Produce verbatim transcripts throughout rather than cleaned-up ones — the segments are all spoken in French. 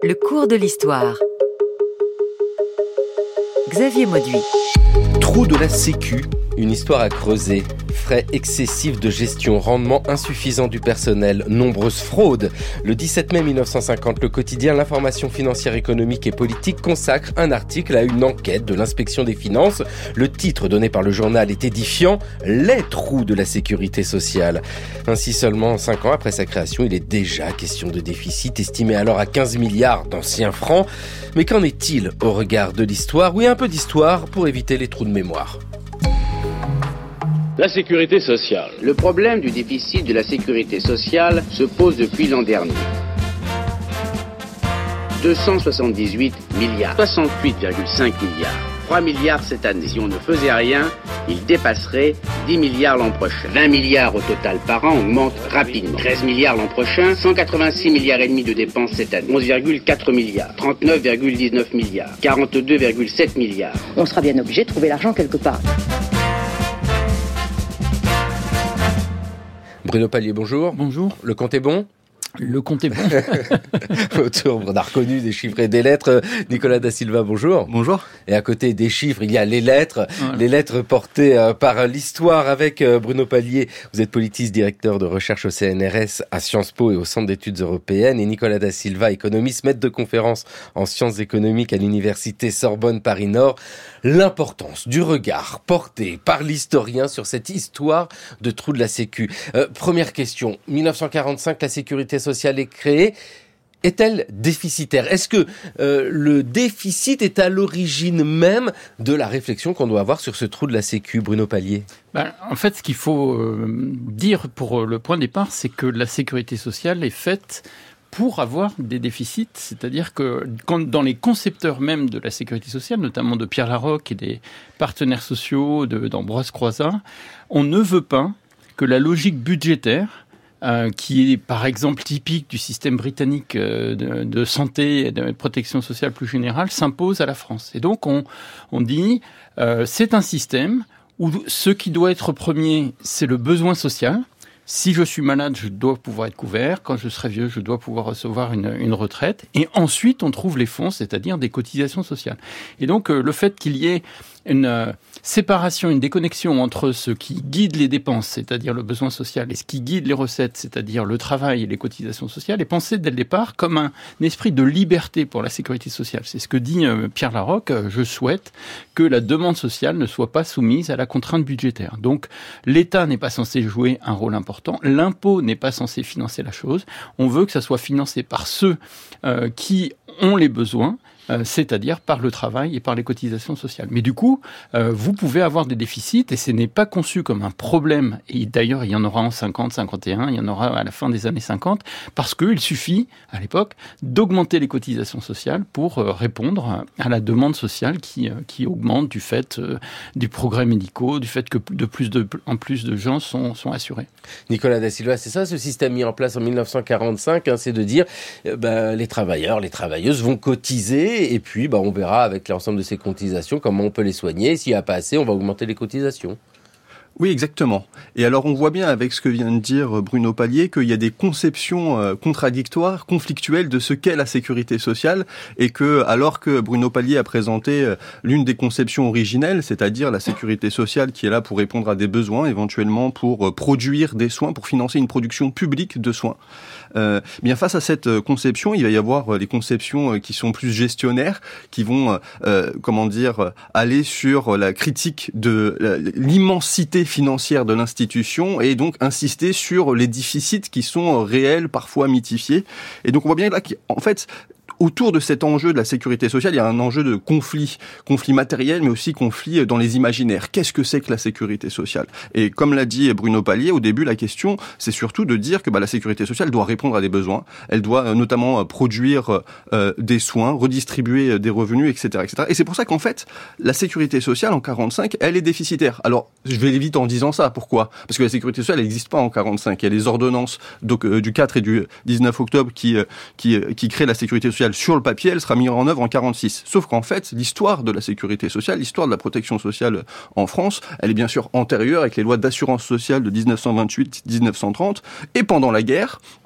Le cours de l'histoire. Xavier Mauduit. Trou de la Sécu, une histoire à creuser. Frais excessifs de gestion, rendement insuffisant du personnel, nombreuses fraudes. Le dix-sept mai mille neuf cent cinquante, le quotidien L'Information financière, économique et politique consacre un article à une enquête de l'inspection des finances. Le titre donné par le journal est édifiant, « Les trous de la sécurité sociale ». Ainsi, seulement cinq ans après sa création, il est déjà question de déficit, estimé alors à quinze milliards d'anciens francs. Mais qu'en est-il au regard de l'histoire ? Oui, un peu d'histoire pour éviter les trous de mémoire. La sécurité sociale. Le problème du déficit de la sécurité sociale se pose depuis l'an dernier. deux cent soixante-dix-huit milliards, soixante-huit virgule cinq milliards, trois milliards cette année. Si on ne faisait rien, il dépasserait dix milliards l'an prochain. vingt milliards au total par an augmente rapidement. treize milliards l'an prochain, cent quatre-vingt-six milliards et demi de dépenses cette année. onze virgule quatre milliards, trente-neuf virgule dix-neuf milliards, quarante-deux virgule sept milliards. On sera bien obligé de trouver l'argent quelque part. Bruno Palier, bonjour. Bonjour. Le compte est bon ? Le compte est bon. Autour, on a reconnu des chiffres et des lettres. Nicolas Da Silva, bonjour. Bonjour. Et à côté des chiffres, il y a les lettres. Voilà. Les lettres portées euh, par l'histoire avec euh, Bruno Palier. Vous êtes politiste, directeur de recherche au C N R S à Sciences Po et au Centre d'études européennes. Et Nicolas Da Silva, économiste, maître de conférence en sciences économiques à l'université Sorbonne Paris-Nord. L'importance du regard porté par l'historien sur cette histoire de trou de la Sécu. Euh, première question. mille neuf cent quarante-cinq, la sécurité sociale est créée. Est-elle déficitaire ? Est-ce que euh, le déficit est à l'origine même de la réflexion qu'on doit avoir sur ce trou de la Sécu, Bruno Palier ? Ben, en fait, ce qu'il faut euh, dire pour le point de départ, c'est que la sécurité sociale est faite pour avoir des déficits, c'est-à-dire que quand, dans les concepteurs même de la sécurité sociale, notamment de Pierre Laroque et des partenaires sociaux de, d'Ambroise Croizat, on ne veut pas que la logique budgétaire, euh, qui est par exemple typique du système britannique euh, de, de santé et de protection sociale plus générale, s'impose à la France. Et donc on, on dit, euh, c'est un système où ce qui doit être premier, c'est le besoin social. Si je suis malade, je dois pouvoir être couvert. Quand je serai vieux, je dois pouvoir recevoir une, une retraite. Et ensuite, on trouve les fonds, c'est-à-dire des cotisations sociales. Et donc, euh, le fait qu'il y ait une euh, séparation, une déconnexion entre ce qui guide les dépenses, c'est-à-dire le besoin social, et ce qui guide les recettes, c'est-à-dire le travail et les cotisations sociales, est pensé dès le départ comme un, un esprit de liberté pour la sécurité sociale. C'est ce que dit euh, Pierre Laroque. Euh, je souhaite que la demande sociale ne soit pas soumise à la contrainte budgétaire. Donc, l'État n'est pas censé jouer un rôle important. L'impôt n'est pas censé financer la chose. On veut que ça soit financé par ceux euh, qui ont les besoins, euh, c'est-à-dire par le travail et par les cotisations sociales. Mais du coup, euh, vous pouvez avoir des déficits et ce n'est pas conçu comme un problème. Et d'ailleurs, il y en aura en cinquante, cinquante et un, il y en aura à la fin des années cinquante, parce qu'il suffit, à l'époque, d'augmenter les cotisations sociales pour euh, répondre à la demande sociale qui, euh, qui augmente du fait euh, des progrès médicaux, du fait que de plus de, en plus de gens sont, sont assurés. Nicolas Da Silva, c'est ça ce système mis en place en mille neuf cent quarante-cinq, hein, c'est de dire euh, bah, les travailleurs, les travailleuses vont cotiser et puis bah, on verra avec l'ensemble de ces cotisations comment on peut les soigner. S'il n'y a pas assez, on va augmenter les cotisations. Oui, exactement. Et alors, on voit bien avec ce que vient de dire Bruno Palier qu'il y a des conceptions euh, contradictoires, conflictuelles de ce qu'est la sécurité sociale et que, alors que Bruno Palier a présenté euh, l'une des conceptions originelles, c'est-à-dire la sécurité sociale qui est là pour répondre à des besoins, éventuellement pour euh, produire des soins, pour financer une production publique de soins. Euh, bien face à cette conception, il va y avoir les conceptions qui sont plus gestionnaires, qui vont, euh, comment dire, aller sur la critique de l'immensité financière de l'institution et donc insister sur les déficits qui sont réels, parfois mythifiés. Et donc on voit bien là qu'en fait, autour de cet enjeu de la sécurité sociale, il y a un enjeu de conflit, conflit matériel, mais aussi conflit dans les imaginaires. Qu'est-ce que c'est que la sécurité sociale ? Et comme l'a dit Bruno Palier, au début, la question, c'est surtout de dire que bah, la sécurité sociale doit répondre à des besoins. Elle doit euh, notamment produire euh, des soins, redistribuer des revenus, et cetera, et cetera. Et c'est pour ça qu'en fait, la sécurité sociale en quarante-cinq, elle est déficitaire. Alors, je vais aller vite en disant ça. Pourquoi ? Parce que la sécurité sociale, elle n'existe pas en quarante-cinq. Il y a les ordonnances donc, euh, du quatre et du dix-neuf octobre qui, euh, qui, euh, qui créent la sécurité sociale sur le papier, elle sera mise en œuvre en quarante-six. Sauf qu'en fait, l'histoire de la sécurité sociale, l'histoire de la protection sociale en France, elle est bien sûr antérieure avec les lois d'assurance sociale de dix-neuf cent vingt-huit à dix-neuf cent trente. Et pendant la guerre,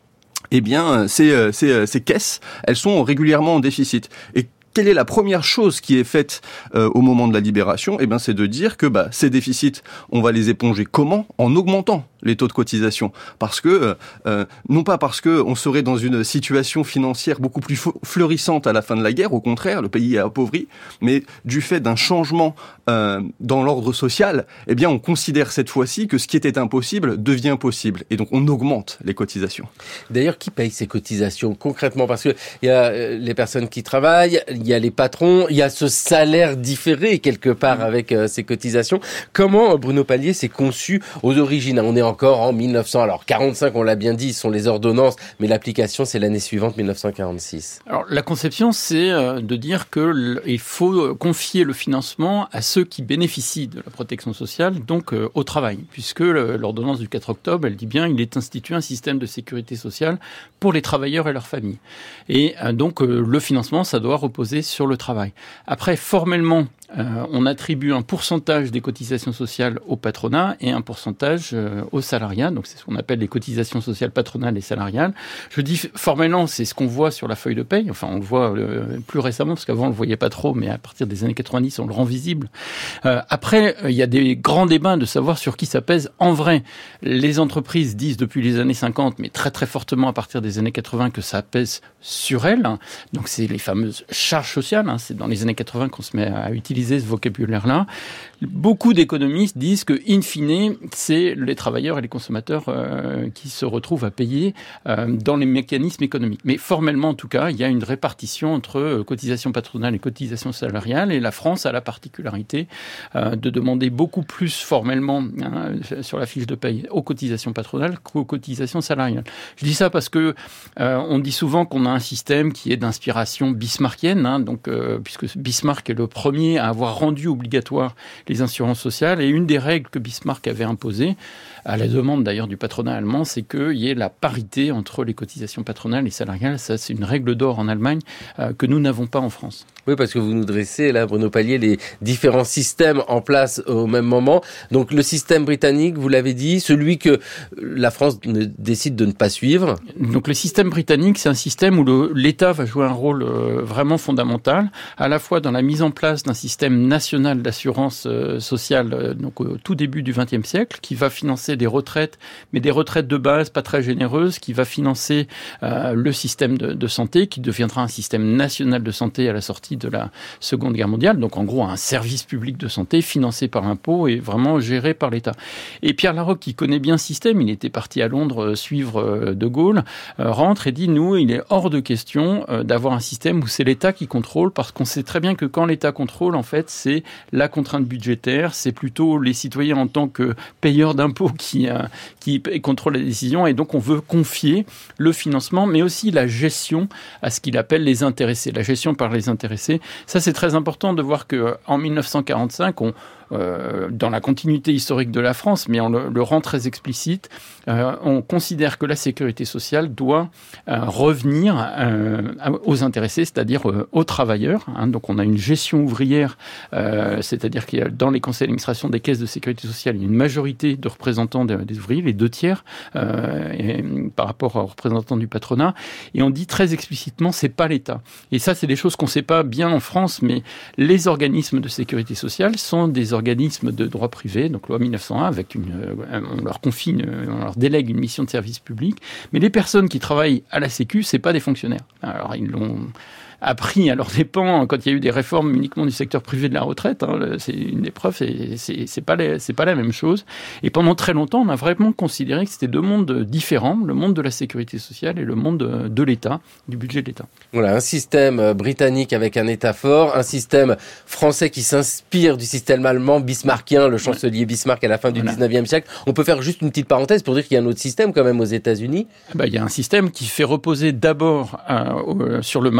eh bien, ces, ces, ces caisses, elles sont régulièrement en déficit. Et quelle est la première chose qui est faite euh, au moment de la libération ? Eh bien, c'est de dire que bah, ces déficits, on va les éponger comment ? En augmentant les taux de cotisation. Parce que, euh, non pas parce que on serait dans une situation financière beaucoup plus fleurissante à la fin de la guerre, au contraire, le pays est appauvri, mais du fait d'un changement euh, dans l'ordre social, eh bien, on considère cette fois-ci que ce qui était impossible devient possible. Et donc, on augmente les cotisations. D'ailleurs, qui paye ces cotisations concrètement ? Parce que il y a les personnes qui travaillent, il y a les patrons, il y a ce salaire différé quelque part avec euh, ces cotisations. Comment Bruno Palier s'est conçu aux origines ? On est encore en mille neuf cents, alors quarante-cinq, on l'a bien dit, ce sont les ordonnances, mais l'application c'est l'année suivante, mille neuf cent quarante-six. Alors la conception, c'est euh, de dire que il faut confier le financement à ceux qui bénéficient de la protection sociale, donc euh, au travail, puisque le, l'ordonnance du quatre octobre, elle dit bien, il est institué un système de sécurité sociale pour les travailleurs et leurs familles. Et euh, donc euh, le financement, ça doit reposer sur le travail. Après, formellement, euh, on attribue un pourcentage des cotisations sociales au patronat et un pourcentage euh, aux salariats. Donc, c'est ce qu'on appelle les cotisations sociales patronales et salariales. Je dis formellement, c'est ce qu'on voit sur la feuille de paye. Enfin, on le voit euh, plus récemment, parce qu'avant, on le voyait pas trop, mais à partir des années quatre-vingt-dix, on le rend visible. Euh, après, il y a des grands débats de savoir sur qui ça pèse en vrai. Les entreprises disent depuis les années cinquante, mais très très fortement à partir des années quatre-vingts, que ça pèse sur elles. Donc, c'est les fameuses charges sociales. Hein. C'est dans les années quatre-vingts qu'on se met à utiliser ce vocabulaire-là. Beaucoup d'économistes disent que, in fine, c'est les travailleurs et les consommateurs euh, qui se retrouvent à payer euh, dans les mécanismes économiques. Mais formellement, en tout cas, il y a une répartition entre euh, cotisations patronales et cotisations salariales, et la France a la particularité euh, de demander beaucoup plus formellement hein, sur la fiche de paye aux cotisations patronales qu'aux cotisations salariales. Je dis ça parce que euh, on dit souvent qu'on a un système qui est d'inspiration bismarckienne, hein, donc euh, puisque Bismarck est le premier à avoir rendu obligatoire les assurances sociales, et une des règles que Bismarck avait imposées, à la demande d'ailleurs du patronat allemand, c'est qu'il y ait la parité entre les cotisations patronales et salariales. Ça, c'est une règle d'or en Allemagne euh, que nous n'avons pas en France. Oui, parce que vous nous dressez, là, Bruno Palier, les différents systèmes en place au même moment. Donc, le système britannique, vous l'avez dit, celui que la France ne, décide de ne pas suivre. Donc, le système britannique, c'est un système où le, l'État va jouer un rôle euh, vraiment fondamental, à la fois dans la mise en place d'un système national d'assurance euh, sociale, euh, donc au tout début du vingtième siècle, qui va financer des retraites, mais des retraites de base pas très généreuses, qui va financer euh, le système de, de santé, qui deviendra un système national de santé à la sortie de la Seconde Guerre mondiale, donc en gros un service public de santé financé par impôts et vraiment géré par l'État. Et Pierre Laroque, qui connaît bien ce système, il était parti à Londres suivre De Gaulle, euh, rentre et dit, nous, il est hors de question euh, d'avoir un système où c'est l'État qui contrôle, parce qu'on sait très bien que quand l'État contrôle, en fait, c'est la contrainte budgétaire, c'est plutôt les citoyens en tant que payeurs d'impôts qui, euh, qui contrôlent les décisions, et donc on veut confier le financement, mais aussi la gestion à ce qu'il appelle les intéressés, la gestion par les intéressés. Ça, c'est très important de voir qu'en mille neuf cent quarante-cinq, on, euh, dans la continuité historique de la France, mais on le, le rend très explicite, euh, on considère que la sécurité sociale doit euh, revenir euh, aux intéressés, c'est-à-dire euh, aux travailleurs. Hein. Donc on a une gestion ouvrière, euh, c'est-à-dire qu'il y a dans les conseils d'administration des caisses de sécurité sociale, il y a une majorité de représentants des, des ouvriers, les deux tiers, euh, et, par rapport aux représentants du patronat. Et on dit très explicitement, c'est pas l'État. Et ça, c'est des choses qu'on ne sait pas bien en France, mais les organismes de sécurité sociale sont des organismes de droit privé, donc loi mille neuf cent un, avec une, on leur confie, une, on leur délègue une mission de service public, mais les personnes qui travaillent à la Sécu, c'est pas des fonctionnaires. Alors ils l'ont appris à leurs dépens quand il y a eu des réformes uniquement du secteur privé de la retraite. Hein, c'est une des preuves, c'est, c'est, c'est, pas les, c'est pas la même chose. Et pendant très longtemps, on a vraiment considéré que c'était deux mondes différents, le monde de la sécurité sociale et le monde de, de l'État, du budget de l'État. Voilà, un système britannique avec un État fort, un système français qui s'inspire du système allemand bismarckien, le chancelier ouais. Bismarck à la fin du voilà. dix-neuvième siècle. On peut faire juste une petite parenthèse pour dire qu'il y a un autre système quand même aux États-Unis. Ben, il y a un système qui fait reposer d'abord euh, sur le marché et les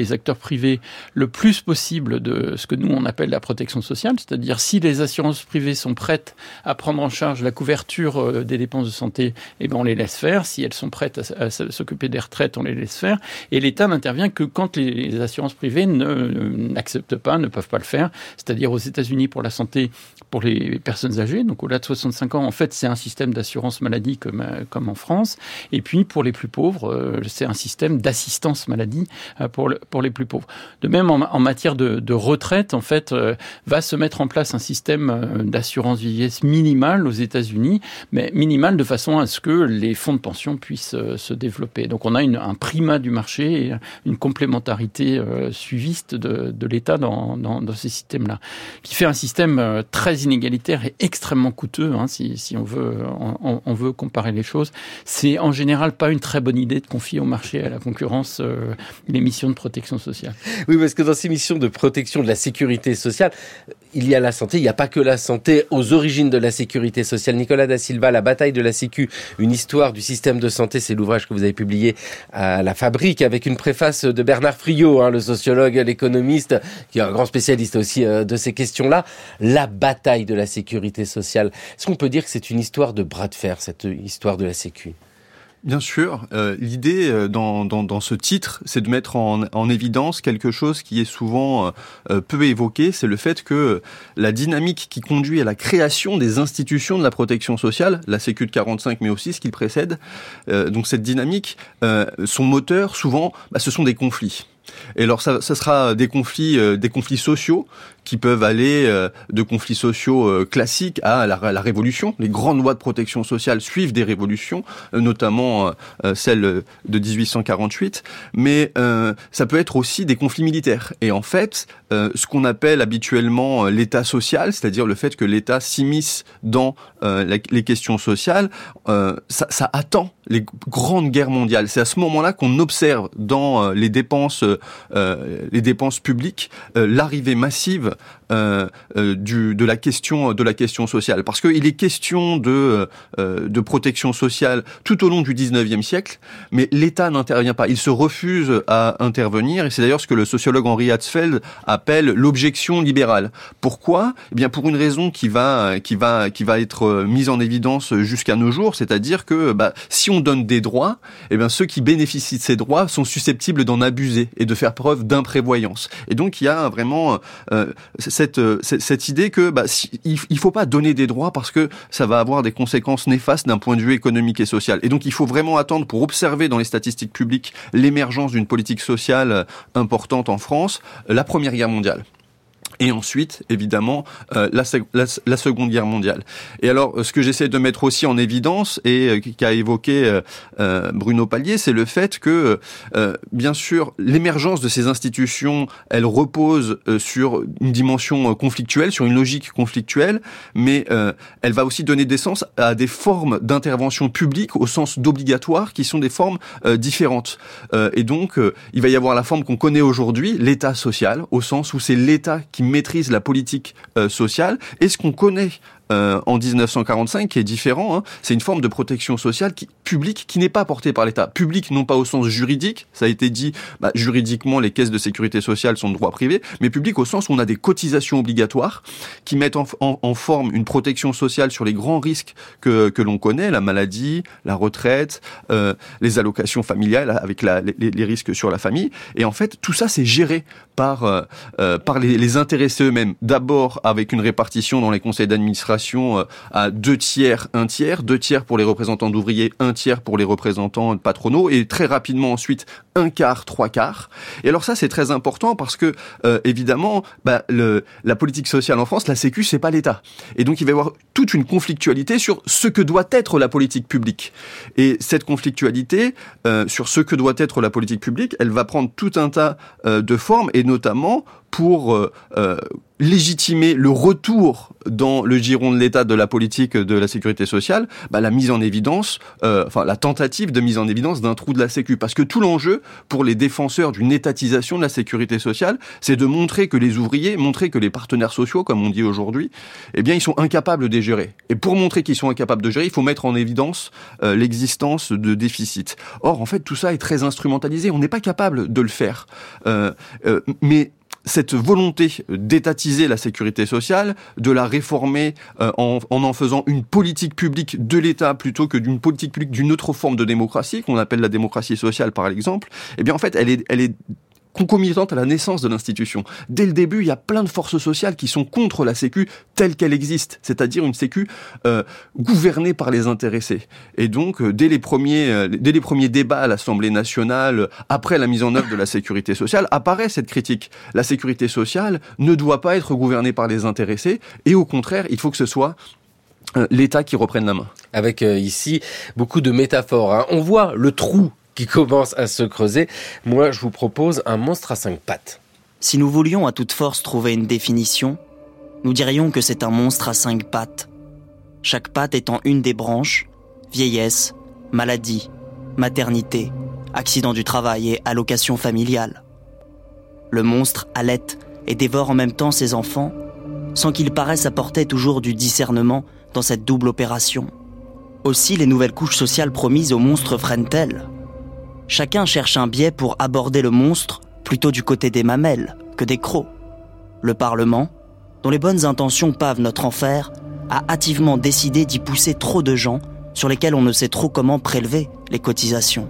les acteurs privés le plus possible de ce que nous on appelle la protection sociale, c'est-à-dire si les assurances privées sont prêtes à prendre en charge la couverture des dépenses de santé, eh ben on les laisse faire. Si elles sont prêtes à, à s'occuper des retraites, on les laisse faire. Et l'État n'intervient que quand les, les assurances privées ne, n'acceptent pas, ne peuvent pas le faire. C'est-à-dire aux États-Unis pour la santé, pour les personnes âgées, donc au-delà de soixante-cinq ans, en fait, c'est un système d'assurance maladie comme, comme en France. Et puis pour les plus pauvres, c'est un système d'assistance maladie pour, le, pour les plus pauvres. De même, en, en matière de, de retraite, en fait, euh, va se mettre en place un système d'assurance vieillesse minimale aux États-Unis, mais minimale de façon à ce que les fonds de pension puissent euh, se développer. Donc on a une, un primat du marché et une complémentarité euh, suiviste de, de l'État dans, dans, dans ces systèmes-là, qui fait un système euh, très inégalitaire et extrêmement coûteux, hein, si, si on veut, on, on veut comparer les choses. C'est en général pas une très bonne idée de confier au marché, à la concurrence, euh, les missions de protection sociale. Oui, parce que dans ces missions de protection de la sécurité sociale, il y a la santé, il n'y a pas que la santé aux origines de la sécurité sociale. Nicolas da Silva, La bataille de la Sécu, une histoire du système de santé, c'est l'ouvrage que vous avez publié à La Fabrique avec une préface de Bernard Friot, hein, le sociologue, l'économiste, qui est un grand spécialiste aussi euh, de ces questions-là. La bataille de la sécurité sociale. Est-ce qu'on peut dire que c'est une histoire de bras de fer, cette histoire de la Sécu ? Bien sûr, euh, l'idée euh, dans, dans, dans ce titre, c'est de mettre en, en évidence quelque chose qui est souvent euh, peu évoqué, c'est le fait que la dynamique qui conduit à la création des institutions de la protection sociale, la Sécu de quarante-cinq, mais aussi ce qui le précède, euh, donc cette dynamique, euh, son moteur, souvent, bah, ce sont des conflits. Et alors ça, ça sera des conflits, euh, des conflits sociaux qui peuvent aller euh, de conflits sociaux euh, classiques à la, la révolution. Les grandes lois de protection sociale suivent des révolutions, euh, notamment euh, celle de dix-huit cent quarante-huit. Mais euh, ça peut être aussi des conflits militaires. Et en fait, euh, ce qu'on appelle habituellement l'État social, c'est-à-dire le fait que l'État s'immisce dans euh, la, les questions sociales, euh, ça, ça attend les grandes guerres mondiales. C'est à ce moment-là qu'on observe dans euh, les dépenses, euh, les dépenses publiques, euh, l'arrivée massive euh, euh, du, de la question, de la question sociale. Parce qu'il est question de, euh, de protection sociale tout au long du dix-neuvième siècle, mais l'État n'intervient pas. Il se refuse à intervenir, et c'est d'ailleurs ce que le sociologue Henri Hatzfeld appelle l'objection libérale. Pourquoi ? Eh bien, pour une raison qui va, qui va, qui va être mise en évidence jusqu'à nos jours, c'est-à-dire que bah, si on donne des droits, eh bien, ceux qui bénéficient de ces droits sont susceptibles d'en abuser et de faire preuve d'imprévoyance. Et donc, il y a vraiment euh, cette, cette idée que bah, si, il faut pas donner des droits parce que ça va avoir des conséquences néfastes d'un point de vue économique et social. Et donc, il faut vraiment attendre pour observer dans les statistiques publiques l'émergence d'une politique sociale importante en France, la Première Guerre mondiale. Et ensuite, évidemment, euh, la, la, la Seconde Guerre mondiale. Et alors, ce que j'essaie de mettre aussi en évidence, et euh, qu'a évoqué euh, Bruno Palier, c'est le fait que, euh, bien sûr, l'émergence de ces institutions, elle repose euh, sur une dimension conflictuelle, sur une logique conflictuelle, mais euh, elle va aussi donner naissance à des formes d'intervention publique au sens d'obligatoire, qui sont des formes euh, différentes. Euh, et donc, euh, il va y avoir la forme qu'on connaît aujourd'hui, l'État social, au sens où c'est l'État qui maîtrise la politique euh, sociale, et ce qu'on connaît Euh, en dix-neuf cent quarante-cinq, qui est différent, hein, c'est une forme de protection sociale qui, publique qui n'est pas portée par l'État. Publique non pas au sens juridique, ça a été dit, bah, juridiquement les caisses de sécurité sociale sont de droit privé, mais publique au sens où on a des cotisations obligatoires qui mettent en, en, en forme une protection sociale sur les grands risques que, que l'on connaît, la maladie, la retraite, euh, les allocations familiales avec la, les, les risques sur la famille. Et en fait, tout ça c'est géré par, euh, par les, les intéressés eux-mêmes. D'abord avec une répartition dans les conseils d'administration à deux tiers, un tiers, deux tiers pour les représentants d'ouvriers, un tiers pour les représentants patronaux, et très rapidement ensuite un quart, trois quarts. Et alors ça c'est très important parce que euh, évidemment, bah, le, la politique sociale en France, la Sécu, c'est pas l'État. Et donc il va y avoir toute une conflictualité sur ce que doit être la politique publique. Et cette conflictualité euh, sur ce que doit être la politique publique, elle va prendre tout un tas euh, de formes, et notamment pour euh, euh, légitimer le retour dans le giron de l'État de la politique de la sécurité sociale, bah, la mise en évidence, euh, enfin la tentative de mise en évidence d'un trou de la Sécu. Parce que tout l'enjeu pour les défenseurs d'une étatisation de la sécurité sociale, c'est de montrer que les ouvriers, montrer que les partenaires sociaux, comme on dit aujourd'hui, eh bien ils sont incapables de gérer. Et pour montrer qu'ils sont incapables de gérer, il faut mettre en évidence euh, l'existence de déficits. Or, en fait, tout ça est très instrumentalisé. On n'est pas capable de le faire. Euh, euh, mais cette volonté d'étatiser la sécurité sociale, de la réformer euh, en, en en faisant une politique publique de l'État plutôt que d'une politique publique d'une autre forme de démocratie, qu'on appelle la démocratie sociale par exemple, eh bien en fait elle est, elle est concomitante à la naissance de l'institution. Dès le début, il y a plein de forces sociales qui sont contre la Sécu telle qu'elle existe, c'est-à-dire une Sécu euh, gouvernée par les intéressés. Et donc, euh, dès les premiers, euh, dès les premiers débats à l'Assemblée nationale, après la mise en œuvre de la sécurité sociale, apparaît cette critique. La sécurité sociale ne doit pas être gouvernée par les intéressés, et au contraire, il faut que ce soit l'État qui reprenne la main. Avec euh, ici beaucoup de métaphores. Hein. On voit le trou qui commence à se creuser. Moi, je vous propose un monstre à cinq pattes. Si nous voulions à toute force trouver une définition, nous dirions que c'est un monstre à cinq pattes. Chaque patte étant une des branches, vieillesse, maladie, maternité, accident du travail et allocation familiale. Le monstre allaite et dévore en même temps ses enfants, sans qu'il paraisse apporter toujours du discernement dans cette double opération. Aussi, les nouvelles couches sociales promises au monstre freinent-elles ? Chacun cherche un biais pour aborder le monstre plutôt du côté des mamelles que des crocs. Le Parlement, dont les bonnes intentions pavent notre enfer, a hâtivement décidé d'y pousser trop de gens sur lesquels on ne sait trop comment prélever les cotisations.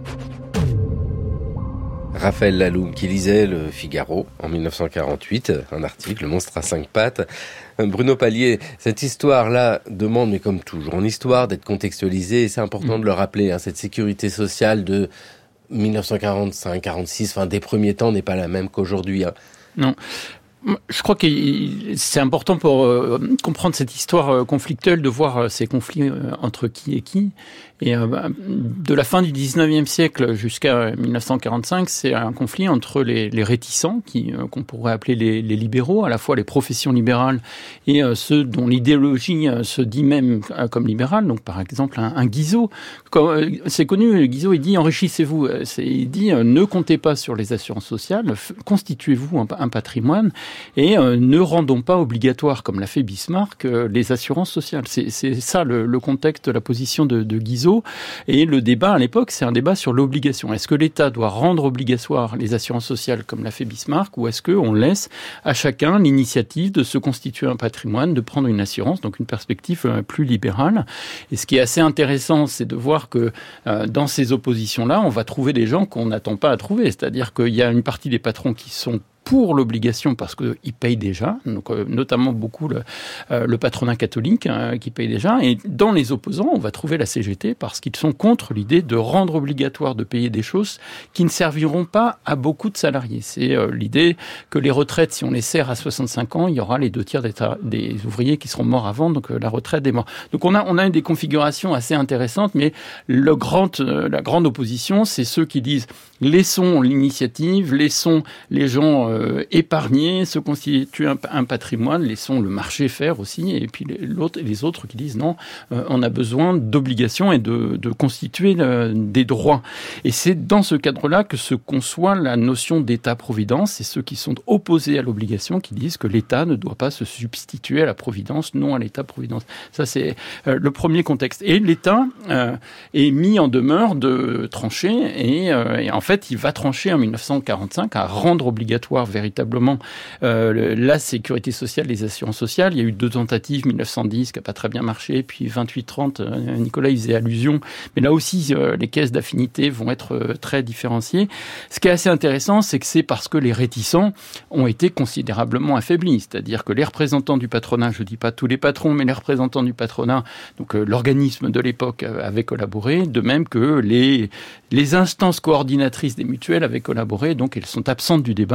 Raphaël Laloum qui lisait le Figaro en dix-neuf cent quarante-huit, un article, le monstre à cinq pattes. Bruno Palier, cette histoire-là demande, mais comme toujours en histoire, d'être contextualisée, et c'est important mmh. de le rappeler, hein, cette sécurité sociale de dix-neuf cent quarante-cinq quarante-six, enfin des premiers temps n'est pas la même qu'aujourd'hui. Hein. Non. Je crois que c'est important pour euh, comprendre cette histoire euh, conflictuelle de voir euh, ces conflits euh, entre qui et qui. Et euh, de la fin du dix-neuvième siècle jusqu'à dix-neuf cent quarante-cinq, c'est un conflit entre les, les réticents, qui, euh, qu'on pourrait appeler les, les libéraux, à la fois les professions libérales et euh, ceux dont l'idéologie euh, se dit même euh, comme libérale. Donc par exemple un, un Guizot. Comme, euh, c'est connu, Guizot, il dit enrichissez-vous. C'est, il dit euh, ne comptez pas sur les assurances sociales, f- constituez-vous un, un patrimoine. Et euh, ne rendons pas obligatoire, comme l'a fait Bismarck, euh, les assurances sociales. C'est, c'est ça le, le contexte de la position de, de Guizot. Et le débat à l'époque, c'est un débat sur l'obligation. Est-ce que l'État doit rendre obligatoire les assurances sociales, comme l'a fait Bismarck, ou est-ce qu'on laisse à chacun l'initiative de se constituer un patrimoine, de prendre une assurance, donc une perspective euh, plus libérale. Et ce qui est assez intéressant, c'est de voir que euh, dans ces oppositions-là, on va trouver des gens qu'on n'attend pas à trouver. C'est-à-dire qu'il y a une partie des patrons qui sont pour l'obligation parce qu'ils payent déjà, donc euh, notamment beaucoup le, euh, le patronat catholique euh, qui paye déjà. Et dans les opposants, on va trouver la C G T parce qu'ils sont contre l'idée de rendre obligatoire de payer des choses qui ne serviront pas à beaucoup de salariés. C'est euh, l'idée que les retraites, si on les serre à soixante-cinq ans, il y aura les deux tiers des, ta- des ouvriers qui seront morts avant, donc euh, la retraite est morte. Donc on a, on a des configurations assez intéressantes, mais le grand, euh, la grande opposition, c'est ceux qui disent laissons l'initiative, laissons les gens euh, épargner, se constituer un, un patrimoine, laissons le marché faire aussi, et puis les, l'autre, les autres qui disent non, euh, on a besoin d'obligations et de, de constituer le, des droits. Et c'est dans ce cadre-là que se conçoit la notion d'État-providence. C'est ceux qui sont opposés à l'obligation qui disent que l'État ne doit pas se substituer à la providence, non à l'État-providence. Ça, c'est euh, le premier contexte. Et l'État euh, est mis en demeure de trancher, et, euh, et en fait, En fait, il va trancher en dix-neuf cent quarante-cinq à rendre obligatoire véritablement euh, la sécurité sociale, les assurances sociales. Il y a eu deux tentatives, dix-neuf cent dix qui n'a pas très bien marché, puis vingt-huit trente, euh, Nicolas y faisait allusion. Mais là aussi, euh, les caisses d'affinité vont être euh, très différenciées. Ce qui est assez intéressant, c'est que c'est parce que les réticents ont été considérablement affaiblis. C'est-à-dire que les représentants du patronat, je ne dis pas tous les patrons, mais les représentants du patronat, donc euh, l'organisme de l'époque euh, avait collaboré, de même que les, les instances coordinatrices des mutuelles avaient collaboré, donc elles sont absentes du débat, et c'était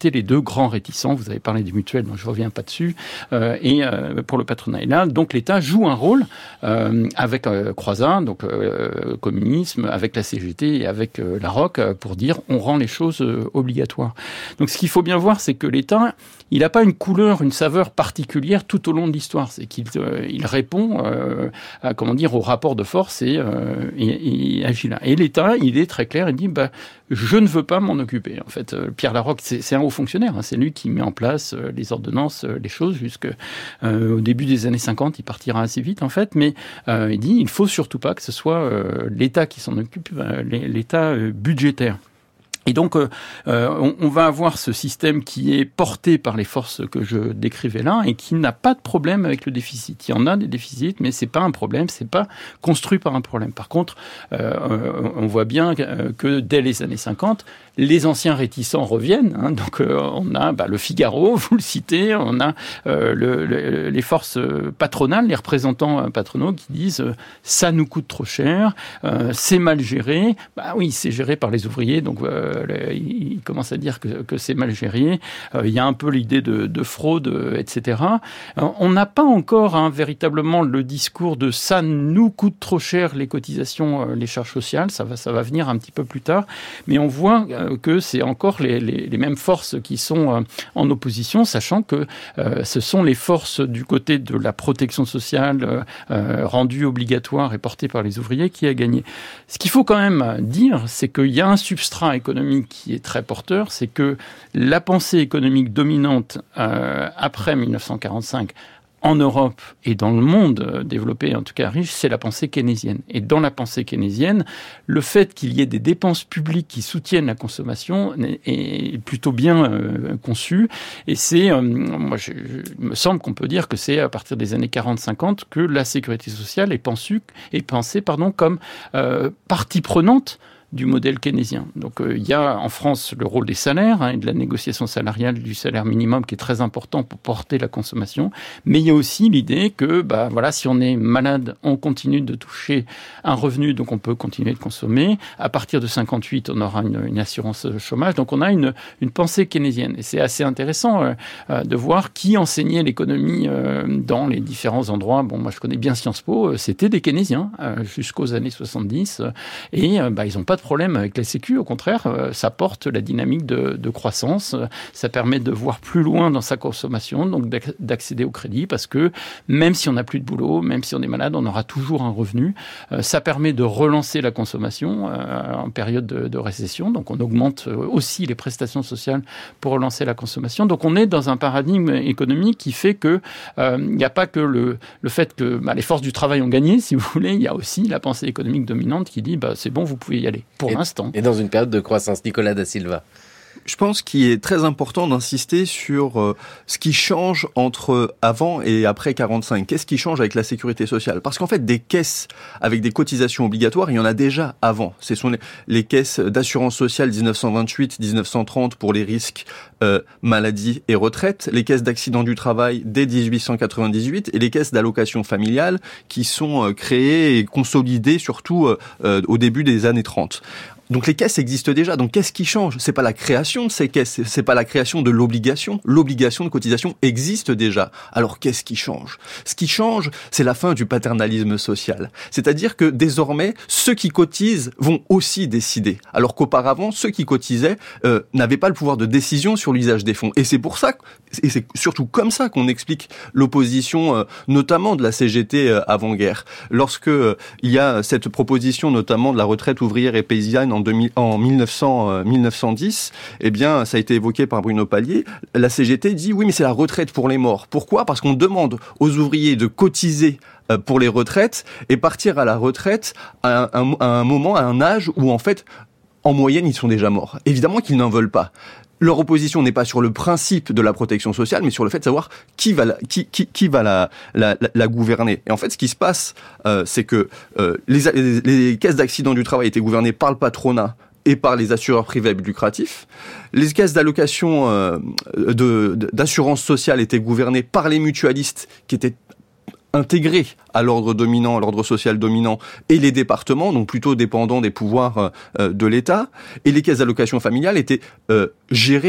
étaient les deux grands réticents. Vous avez parlé des mutuelles, donc je ne reviens pas dessus. Euh, et euh, pour le patronat. Et là, donc l'État joue un rôle euh, avec euh, Croizat, donc euh, communisme, avec la C G T et avec euh, la R O C, euh, pour dire on rend les choses euh, obligatoires. Donc ce qu'il faut bien voir, c'est que l'État, il n'a pas une couleur, une saveur particulière tout au long de l'histoire. C'est qu'il euh, il répond euh, à, comment dire, au rapport de force et, euh, et, et agit là. Et l'État, il est très clair, il dit bah, je ne veux pas m'en occuper. En fait, euh, Pierre Laroque, c'est, c'est un haut fonctionnaire. Hein, c'est lui qui met en place euh, les ordonnances, euh, les choses, jusqu'au euh, début des années cinquante. Il partira assez vite, en fait. Mais euh, il dit il faut surtout pas que ce soit euh, l'État qui s'en occupe, euh, l'État euh, budgétaire. Et donc, euh, on, on va avoir ce système qui est porté par les forces que je décrivais là et qui n'a pas de problème avec le déficit. Il y en a des déficits, mais c'est pas un problème, c'est pas construit par un problème. Par contre, euh, on voit bien que dès les années cinquante, les anciens réticents reviennent. Hein, donc, euh, on a bah, le Figaro, vous le citez, on a euh, le, le, les forces patronales, les représentants patronaux qui disent euh, ça nous coûte trop cher, euh, c'est mal géré. Bah oui, c'est géré par les ouvriers, donc euh, il commence à dire que, que c'est mal géré. Euh, il y a un peu l'idée de, de fraude, et cetera. Euh, on n'a pas encore hein, véritablement le discours de ça nous coûte trop cher les cotisations, euh, les charges sociales. Ça va, ça va venir un petit peu plus tard. Mais on voit euh, que c'est encore les, les, les mêmes forces qui sont euh, en opposition, sachant que euh, ce sont les forces du côté de la protection sociale euh, rendue obligatoire et portée par les ouvriers qui a gagné. Ce qu'il faut quand même dire, c'est qu'il y a un substrat économique qui est très porteur, c'est que la pensée économique dominante euh, après mille neuf cent quarante-cinq en Europe et dans le monde développé, en tout cas riche, c'est la pensée keynésienne. Et dans la pensée keynésienne, le fait qu'il y ait des dépenses publiques qui soutiennent la consommation est plutôt bien euh, conçu. Et c'est, euh, moi, je, je, il me semble qu'on peut dire que c'est à partir des années quarante cinquante que la sécurité sociale est pensée, est pensée pardon, comme euh, partie prenante du modèle keynésien. Donc euh, il y a en France le rôle des salaires hein, et de la négociation salariale du salaire minimum qui est très important pour porter la consommation, mais il y a aussi l'idée que bah voilà, si on est malade, on continue de toucher un revenu, donc on peut continuer de consommer. À partir de cinquante-huit, on aura une, une assurance chômage. Donc on a une, une pensée keynésienne. Et c'est assez intéressant euh, de voir qui enseignait l'économie euh, dans les différents endroits. Bon, moi je connais bien Sciences Po, c'était des keynésiens euh, jusqu'aux années soixante-dix et euh, bah, ils n'ont pas de problème avec la Sécu, au contraire, ça porte la dynamique de, de croissance, ça permet de voir plus loin dans sa consommation, donc d'accéder au crédit, parce que même si on n'a plus de boulot, même si on est malade, on aura toujours un revenu. Ça permet de relancer la consommation en période de, de récession, donc on augmente aussi les prestations sociales pour relancer la consommation. Donc on est dans un paradigme économique qui fait que il euh, n'y a pas que le, le fait que bah, les forces du travail ont gagné, si vous voulez, il y a aussi la pensée économique dominante qui dit bah, c'est bon, vous pouvez y aller. Pour et, l'instant. Et dans une période de croissance, Nicolas da Silva. Je pense qu'il est très important d'insister sur euh, ce qui change entre avant et après quarante-cinq. Qu'est-ce qui change avec la sécurité sociale ? Parce qu'en fait, des caisses avec des cotisations obligatoires, il y en a déjà avant. Ce sont les, les caisses d'assurance sociale dix-neuf cent vingt-huit dix-neuf cent trente pour les risques euh, maladie et retraite, les caisses d'accident du travail dès dix-huit cent quatre-vingt-dix-huit et les caisses d'allocation familiale qui sont euh, créées et consolidées surtout euh, euh, au début des années trente. Donc les caisses existent déjà. Donc qu'est-ce qui change ? C'est pas la création de ces caisses, c'est pas la création de l'obligation. L'obligation de cotisation existe déjà. Alors qu'est-ce qui change ? Ce qui change, c'est la fin du paternalisme social. C'est-à-dire que désormais, ceux qui cotisent vont aussi décider. Alors qu'auparavant, ceux qui cotisaient euh, n'avaient pas le pouvoir de décision sur l'usage des fonds. Et c'est pour ça, et c'est surtout comme ça qu'on explique l'opposition, euh, notamment de la C G T euh, avant-guerre. Lorsque euh, il y a cette proposition, notamment de la retraite ouvrière et paysanne en en mille neuf cent dix, eh bien, ça a été évoqué par Bruno Palier. La C G T dit oui, mais c'est la retraite pour les morts. Pourquoi ? Parce qu'on demande aux ouvriers de cotiser pour les retraites et partir à la retraite à un, à un moment, à un âge où en fait, en moyenne, ils sont déjà morts. Évidemment qu'ils n'en veulent pas. Leur opposition n'est pas sur le principe de la protection sociale, mais sur le fait de savoir qui va la, qui, qui, qui va la, la, la, la gouverner. Et en fait, ce qui se passe, euh, c'est que euh, les, les, les caisses d'accident du travail étaient gouvernées par le patronat et par les assureurs privés lucratifs. Les caisses d'allocation euh, de, d'assurance sociale étaient gouvernées par les mutualistes qui étaient intégrés à l'ordre dominant, à l'ordre social dominant, et les départements, donc plutôt dépendants des pouvoirs euh, de l'État. Et les caisses d'allocation familiale étaient euh, gérées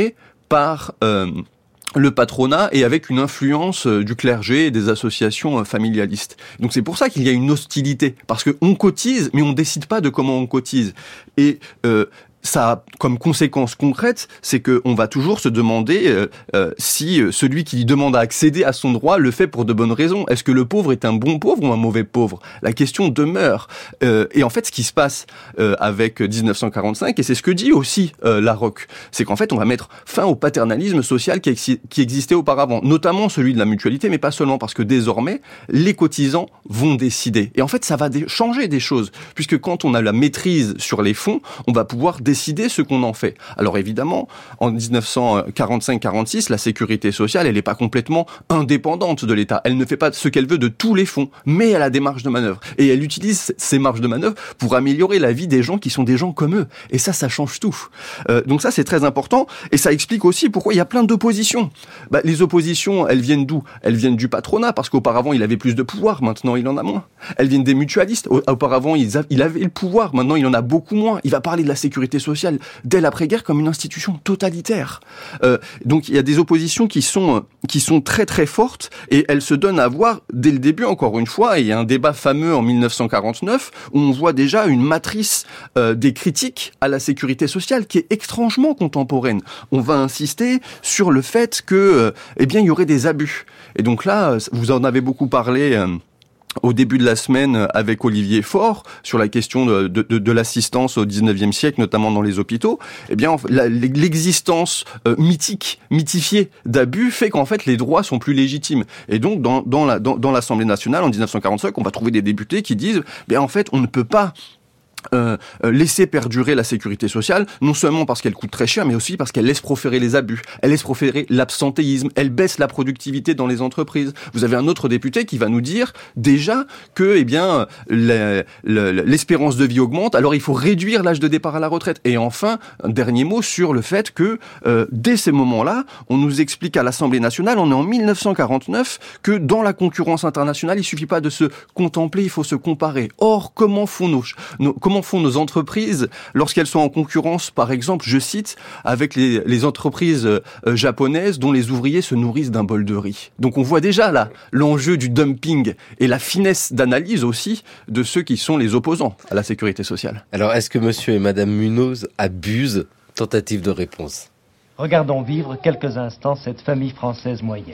par euh, le patronat et avec une influence du clergé et des associations familialistes. Donc c'est pour ça qu'il y a une hostilité, parce que on cotise, mais on décide pas de comment on cotise. Et euh, ça a comme conséquence concrète, c'est que on va toujours se demander euh, euh, si celui qui demande à accéder à son droit le fait pour de bonnes raisons. Est-ce que le pauvre est un bon pauvre ou un mauvais pauvre ? La question demeure. Euh, et en fait, ce qui se passe euh, avec dix-neuf cent quarante-cinq, et c'est ce que dit aussi euh, Larocque, c'est qu'en fait, on va mettre fin au paternalisme social qui, exi- qui existait auparavant, notamment celui de la mutualité, mais pas seulement, parce que désormais, les cotisants vont décider. Et en fait, ça va dé- changer des choses, puisque quand on a la maîtrise sur les fonds, on va pouvoir décider ce qu'on en fait. Alors évidemment, en dix-neuf cent quarante-cinq quarante-six, la sécurité sociale, elle n'est pas complètement indépendante de l'État. Elle ne fait pas ce qu'elle veut de tous les fonds, mais elle a des marges de manœuvre. Et elle utilise ces marges de manœuvre pour améliorer la vie des gens qui sont des gens comme eux. Et ça, ça change tout. Euh, donc ça, c'est très important. Et ça explique aussi pourquoi il y a plein d'oppositions. Bah, les oppositions, elles viennent d'où ? Elles viennent du patronat, parce qu'auparavant, il avait plus de pouvoir. Maintenant, il en a moins. Elles viennent des mutualistes. Auparavant, il avait le pouvoir. Maintenant, il en a beaucoup moins. Il va parler de la sécurité sociale dès l'après-guerre comme une institution totalitaire. Euh, donc il y a des oppositions qui sont qui sont très très fortes et elles se donnent à voir dès le début, encore une fois. Et il y a un débat fameux en dix-neuf cent quarante-neuf où on voit déjà une matrice euh, des critiques à la sécurité sociale qui est étrangement contemporaine. On va insister sur le fait que euh, eh bien il y aurait des abus. Et donc là, vous en avez beaucoup parlé. Euh, au début de la semaine avec Olivier Faure sur la question de, de, de l'assistance au dix-neuvième siècle, notamment dans les hôpitaux, eh bien la, l'existence euh, mythique, mythifiée d'abus fait qu'en fait les droits sont plus légitimes. Et donc dans, dans, la, dans, dans l'Assemblée nationale en dix-neuf cent quarante-cinq, on va trouver des députés qui disent, bien en fait on ne peut pas Euh, laisser perdurer la sécurité sociale, non seulement parce qu'elle coûte très cher, mais aussi parce qu'elle laisse proférer les abus, elle laisse proférer l'absentéisme, elle baisse la productivité dans les entreprises. Vous avez un autre député qui va nous dire déjà que, eh bien, la, la, l'espérance de vie augmente, alors il faut réduire l'âge de départ à la retraite. Et enfin, un dernier mot sur le fait que, euh, dès ces moments-là, on nous explique à l'Assemblée nationale, on est en dix-neuf cent quarante-neuf, que dans la concurrence internationale, il suffit pas de se contempler, il faut se comparer. Or, comment font nos, nos Comment font nos entreprises lorsqu'elles sont en concurrence, par exemple, je cite, avec les, les entreprises euh, japonaises dont les ouvriers se nourrissent d'un bol de riz. Donc on voit déjà là l'enjeu du dumping et la finesse d'analyse aussi de ceux qui sont les opposants à la sécurité sociale. Alors est-ce que monsieur et madame Munoz abusent ? Tentative de réponse. Regardons vivre quelques instants cette famille française moyenne.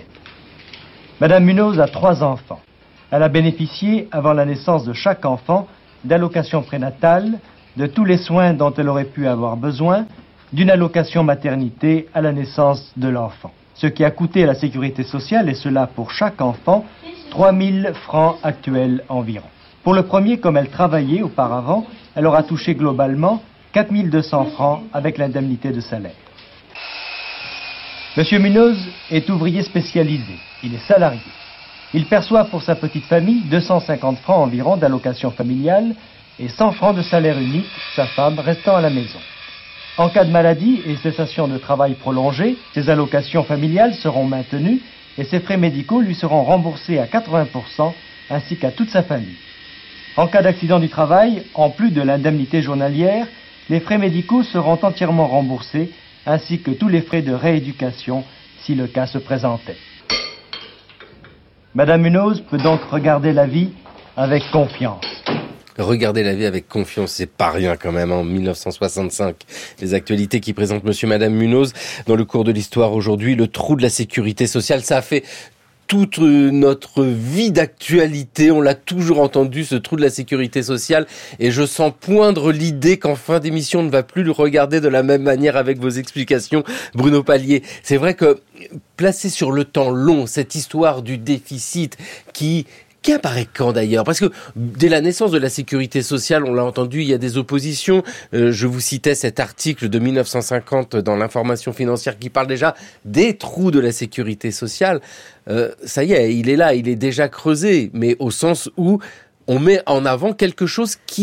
Madame Munoz a trois enfants. Elle a bénéficié, avant la naissance de chaque enfant, d'allocations prénatales, de tous les soins dont elle aurait pu avoir besoin, d'une allocation maternité à la naissance de l'enfant. Ce qui a coûté à la sécurité sociale, et cela pour chaque enfant, trois mille francs actuels environ. Pour le premier, comme elle travaillait auparavant, elle aura touché globalement quatre mille deux cents francs avec l'indemnité de salaire. Monsieur Munoz est ouvrier spécialisé, il est salarié. Il perçoit pour sa petite famille deux cent cinquante francs environ d'allocation familiale et cent francs de salaire unique, sa femme restant à la maison. En cas de maladie et cessation de travail prolongée, ses allocations familiales seront maintenues et ses frais médicaux lui seront remboursés à quatre-vingts pour cent ainsi qu'à toute sa famille. En cas d'accident du travail, en plus de l'indemnité journalière, les frais médicaux seront entièrement remboursés ainsi que tous les frais de rééducation si le cas se présentait. Madame Munoz peut donc regarder la vie avec confiance. Regarder la vie avec confiance, c'est pas rien quand même, en dix-neuf cent soixante-cinq. Les actualités qui présentent monsieur et madame Munoz dans le cours de l'histoire aujourd'hui, le trou de la sécurité sociale, ça a fait toute notre vie d'actualité, on l'a toujours entendu, ce trou de la sécurité sociale, et je sens poindre l'idée qu'en fin d'émission, on ne va plus le regarder de la même manière avec vos explications, Bruno Palier. C'est vrai que, placé sur le temps long, cette histoire du déficit qui... qui apparaît quand d'ailleurs ? Parce que dès la naissance de la sécurité sociale, on l'a entendu, il y a des oppositions. Euh, je vous citais cet article de dix-neuf cent cinquante dans l'information financière qui parle déjà des trous de la sécurité sociale. Euh, ça y est, il est là, il est déjà creusé, mais au sens où on met en avant quelque chose qui est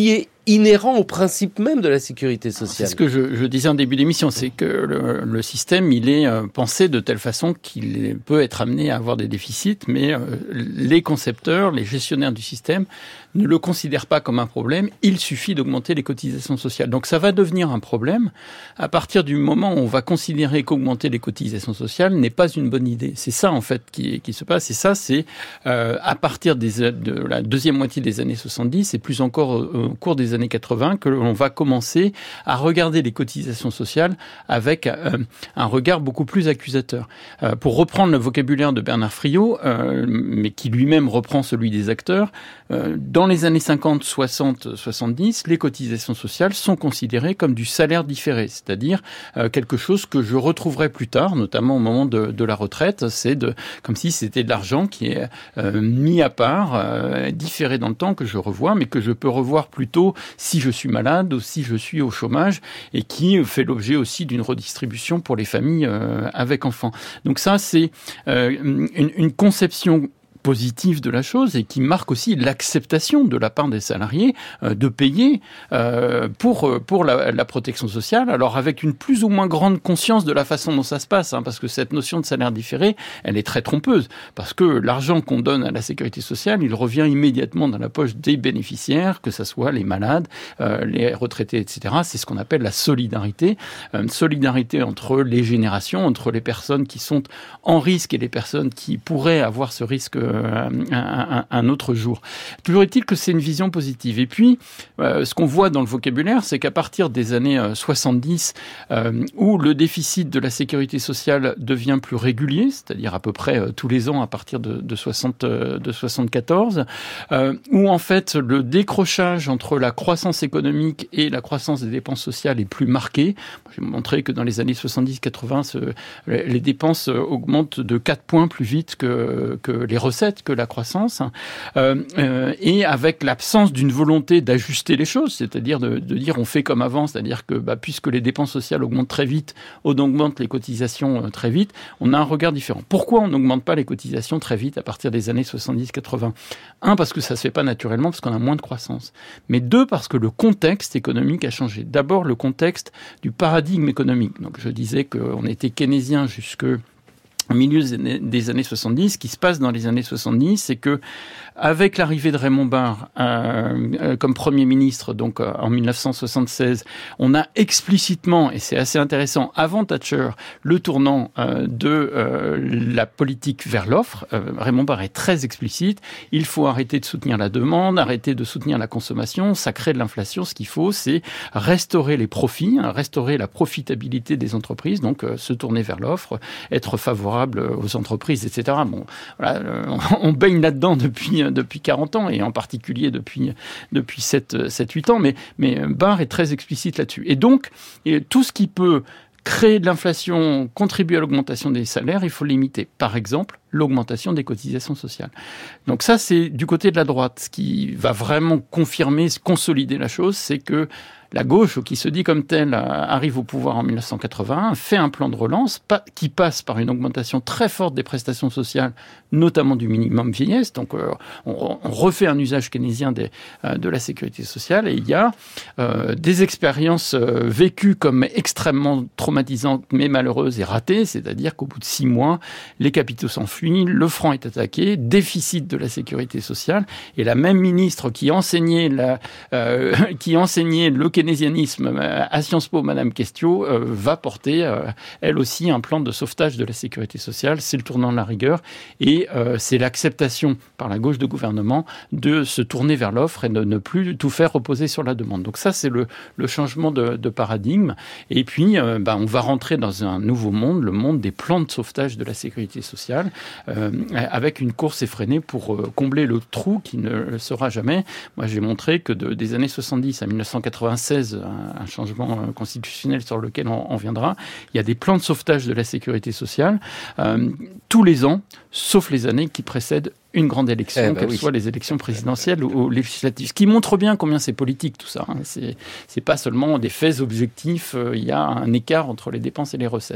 inhérent au principe même de la sécurité sociale. C'est ce que je, je disais en début d'émission, c'est que le, le système, il est euh, pensé de telle façon qu'il peut être amené à avoir des déficits, mais euh, les concepteurs, les gestionnaires du système ne le considèrent pas comme un problème. Il suffit d'augmenter les cotisations sociales. Donc ça va devenir un problème à partir du moment où on va considérer qu'augmenter les cotisations sociales n'est pas une bonne idée. C'est ça en fait qui, qui se passe. Et ça, c'est euh, à partir des, de la deuxième moitié des années soixante-dix et plus encore euh, au cours des années quatre-vingts que l'on va commencer à regarder les cotisations sociales avec euh, un regard beaucoup plus accusateur. Euh, pour reprendre le vocabulaire de Bernard Friot, euh, mais qui lui-même reprend celui des acteurs, euh, dans les années cinquante, soixante, soixante-dix, les cotisations sociales sont considérées comme du salaire différé, c'est-à-dire euh, quelque chose que je retrouverai plus tard, notamment au moment de, de la retraite. C'est de, comme si c'était de l'argent qui est euh, mis à part, euh, différé dans le temps, que je revois, mais que je peux revoir plutôt si je suis malade ou si je suis au chômage, et qui fait l'objet aussi d'une redistribution pour les familles euh, avec enfants. Donc ça, c'est euh, une, une conception positive de la chose et qui marque aussi l'acceptation de la part des salariés euh, de payer euh, pour pour la, la protection sociale. Alors avec une plus ou moins grande conscience de la façon dont ça se passe, hein, parce que cette notion de salaire différé, elle est très trompeuse, parce que l'argent qu'on donne à la sécurité sociale, il revient immédiatement dans la poche des bénéficiaires, que ce soit les malades, euh, les retraités, et cetera. C'est ce qu'on appelle la solidarité, une solidarité entre les générations, entre les personnes qui sont en risque et les personnes qui pourraient avoir ce risque Un, un, un autre jour. Toujours est-il que c'est une vision positive. Et puis, euh, ce qu'on voit dans le vocabulaire, c'est qu'à partir des années euh, soixante-dix, euh, où le déficit de la sécurité sociale devient plus régulier, c'est-à-dire à peu près euh, tous les ans à partir de, de, soixante, euh, de soixante-quatorze, euh, où en fait le décrochage entre la croissance économique et la croissance des dépenses sociales est plus marqué. J'ai montré que dans les années soixante-dix quatre-vingts, ce, les dépenses augmentent de quatre points plus vite que, que les recettes, que la croissance, euh, euh, et avec l'absence d'une volonté d'ajuster les choses, c'est-à-dire de, de dire on fait comme avant, c'est-à-dire que bah, puisque les dépenses sociales augmentent très vite, on augmente les cotisations euh, très vite, on a un regard différent. Pourquoi on n'augmente pas les cotisations très vite à partir des années soixante-dix quatre-vingts ? Un, parce que ça se fait pas naturellement, parce qu'on a moins de croissance. Mais deux, parce que le contexte économique a changé. D'abord, le contexte du paradigme économique. Donc je disais qu'on était keynésien jusque au milieu des années soixante-dix, ce qui se passe dans les années soixante-dix, c'est que avec l'arrivée de Raymond Barre euh, euh, comme Premier ministre, donc euh, en mille neuf cent soixante-seize, on a explicitement, et c'est assez intéressant, avant Thatcher, le tournant euh, de euh, la politique vers l'offre. Euh, Raymond Barre est très explicite. Il faut arrêter de soutenir la demande, arrêter de soutenir la consommation. Ça crée de l'inflation. Ce qu'il faut, c'est restaurer les profits, hein, restaurer la profitabilité des entreprises, donc euh, se tourner vers l'offre, être favorable aux entreprises, et cetera. Bon, voilà, on baigne là-dedans depuis depuis quarante ans, et en particulier depuis depuis sept huit ans, mais mais Barre est très explicite là-dessus. Et donc, et tout ce qui peut créer de l'inflation, contribuer à l'augmentation des salaires, il faut limiter. Par exemple, l'augmentation des cotisations sociales. Donc ça, c'est du côté de la droite. Ce qui va vraiment confirmer, consolider la chose, c'est que la gauche, qui se dit comme telle, arrive au pouvoir en mille neuf cent quatre-vingt-un, fait un plan de relance qui passe par une augmentation très forte des prestations sociales, notamment du minimum vieillesse. Donc euh, on, on refait un usage keynésien des, euh, de la sécurité sociale, et il y a euh, des expériences euh, vécues comme extrêmement traumatisantes mais malheureuses et ratées, c'est-à-dire qu'au bout de six mois, les capitaux s'enfuient, le franc est attaqué, déficit de la sécurité sociale, et la même ministre qui enseignait, la, euh, qui enseignait le keynésianisme à Sciences Po, Madame Questiot, euh, va porter, euh, elle aussi, un plan de sauvetage de la sécurité sociale. C'est le tournant de la rigueur, et euh, c'est l'acceptation par la gauche de gouvernement de se tourner vers l'offre et de ne plus tout faire reposer sur la demande. Donc ça, c'est le, le changement de, de paradigme. Et puis, euh, bah, on va rentrer dans un nouveau monde, le monde des plans de sauvetage de la sécurité sociale, euh, avec une course effrénée pour euh, combler le trou qui ne le sera jamais. Moi, j'ai montré que de, des années soixante-dix à mille neuf cent quatre-vingt-seize, un, un changement euh, constitutionnel sur lequel on, on viendra, il y a des plans de sauvetage de la sécurité sociale euh, tous les ans, sauf les années qui précèdent une grande élection, eh ben qu'elles oui. soient les élections présidentielles ou, ou législatives. Ce qui montre bien combien c'est politique tout ça. Hein. C'est, c'est pas seulement des faits objectifs, euh, il y a un écart entre les dépenses et les recettes.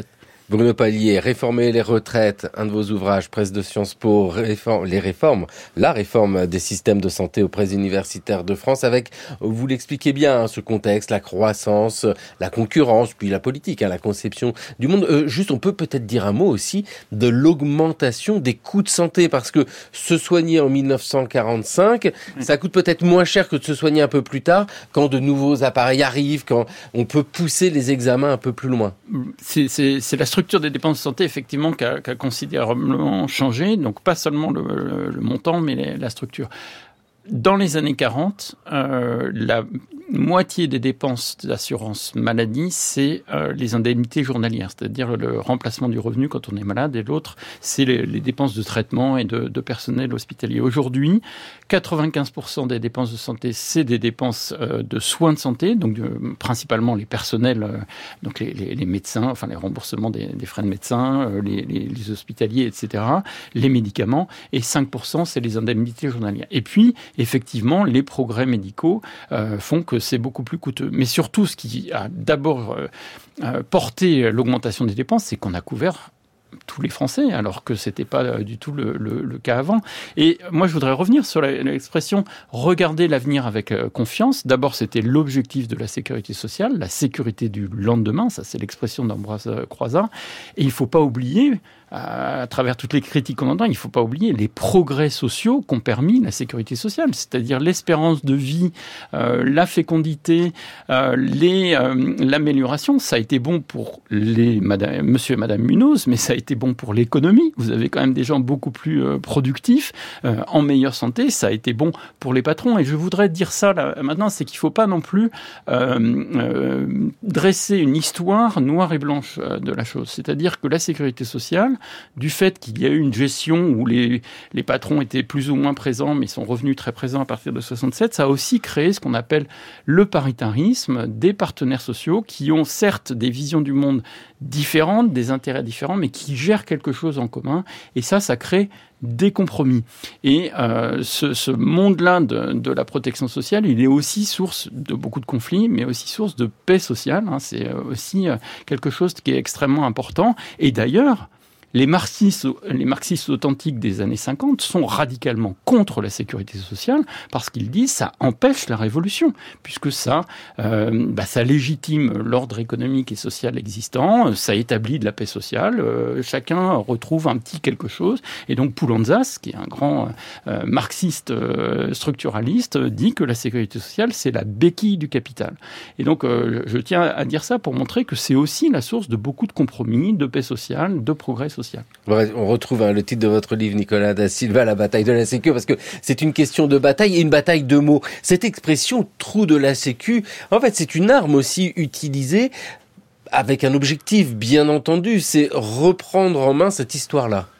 Bruno Palier, réformer les retraites, un de vos ouvrages, presse de Sciences Po, réforme, les réformes, la réforme des systèmes de santé aux presses universitaires de France, avec, vous l'expliquez bien, hein, ce contexte, la croissance, la concurrence, puis la politique, hein, la conception du monde. Euh, juste, on peut peut-être dire un mot aussi de l'augmentation des coûts de santé, parce que se soigner en mille neuf cent quarante-cinq, ça coûte peut-être moins cher que de se soigner un peu plus tard, quand de nouveaux appareils arrivent, quand on peut pousser les examens un peu plus loin. C'est, c'est, c'est la structure des dépenses de santé, effectivement, qui a, qui a considérablement changé. Donc, pas seulement le, le, le montant, mais les, la structure. Dans les années quarante, euh, la moitié des dépenses d'assurance maladie, c'est euh, les indemnités journalières, c'est-à-dire le remplacement du revenu quand on est malade, et l'autre, c'est les, les dépenses de traitement et de, de personnel hospitalier. Aujourd'hui, quatre-vingt-quinze pour cent des dépenses de santé, c'est des dépenses euh, de soins de santé, donc euh, principalement les personnels, euh, donc les, les, les médecins, enfin les remboursements des, des frais de médecins, euh, les, les, les hospitaliers, et cetera, les médicaments, et cinq pour cent, c'est les indemnités journalières. Et puis, effectivement, les progrès médicaux euh, font que c'est beaucoup plus coûteux. Mais surtout, ce qui a d'abord euh, euh, porté l'augmentation des dépenses, c'est qu'on a couvert tous les Français, alors que c'était pas du tout le, le, le cas avant. Et moi, je voudrais revenir sur la, l'expression « regarder l'avenir avec euh, confiance ». D'abord, c'était l'objectif de la sécurité sociale, la sécurité du lendemain, ça c'est l'expression d'Ambroise Croizat. Et il ne faut pas oublier, à travers toutes les critiques qu'on entend, il ne faut pas oublier les progrès sociaux qu'ont permis la sécurité sociale, c'est-à-dire l'espérance de vie, euh, la fécondité, euh, les, euh, l'amélioration. Ça a été bon pour les madame, monsieur et madame Munoz, mais ça a été bon pour l'économie. Vous avez quand même des gens beaucoup plus euh, productifs, euh, en meilleure santé. Ça a été bon pour les patrons. Et je voudrais dire ça là, maintenant, c'est qu'il ne faut pas non plus euh, euh, dresser une histoire noire et blanche euh, de la chose. C'est-à-dire que la sécurité sociale, du fait qu'il y a eu une gestion où les, les patrons étaient plus ou moins présents, mais sont revenus très présents à partir de soixante-sept, ça a aussi créé ce qu'on appelle le paritarisme, des partenaires sociaux qui ont certes des visions du monde différentes, des intérêts différents, mais qui gèrent quelque chose en commun. Et ça, ça crée des compromis. Et euh, ce, ce monde-là de, de la protection sociale, il est aussi source de beaucoup de conflits, mais aussi source de paix sociale. Hein. C'est aussi quelque chose qui est extrêmement important. Et d'ailleurs, Les marxistes, les marxistes authentiques des années cinquante sont radicalement contre la sécurité sociale parce qu'ils disent ça empêche la révolution, puisque ça, euh, bah, ça légitime l'ordre économique et social existant, ça établit de la paix sociale, euh, chacun retrouve un petit quelque chose. Et donc Poulantzas, qui est un grand euh, marxiste euh, structuraliste, dit que la sécurité sociale, c'est la béquille du capital. Et donc euh, je tiens à dire ça pour montrer que c'est aussi la source de beaucoup de compromis, de paix sociale, de progrès social. On retrouve hein, le titre de votre livre, Nicolas da Silva, La bataille de la Sécu, parce que c'est une question de bataille et une bataille de mots. Cette expression « trou de la Sécu », en fait, c'est une arme aussi utilisée avec un objectif, bien entendu, c'est reprendre en main cette histoire-là.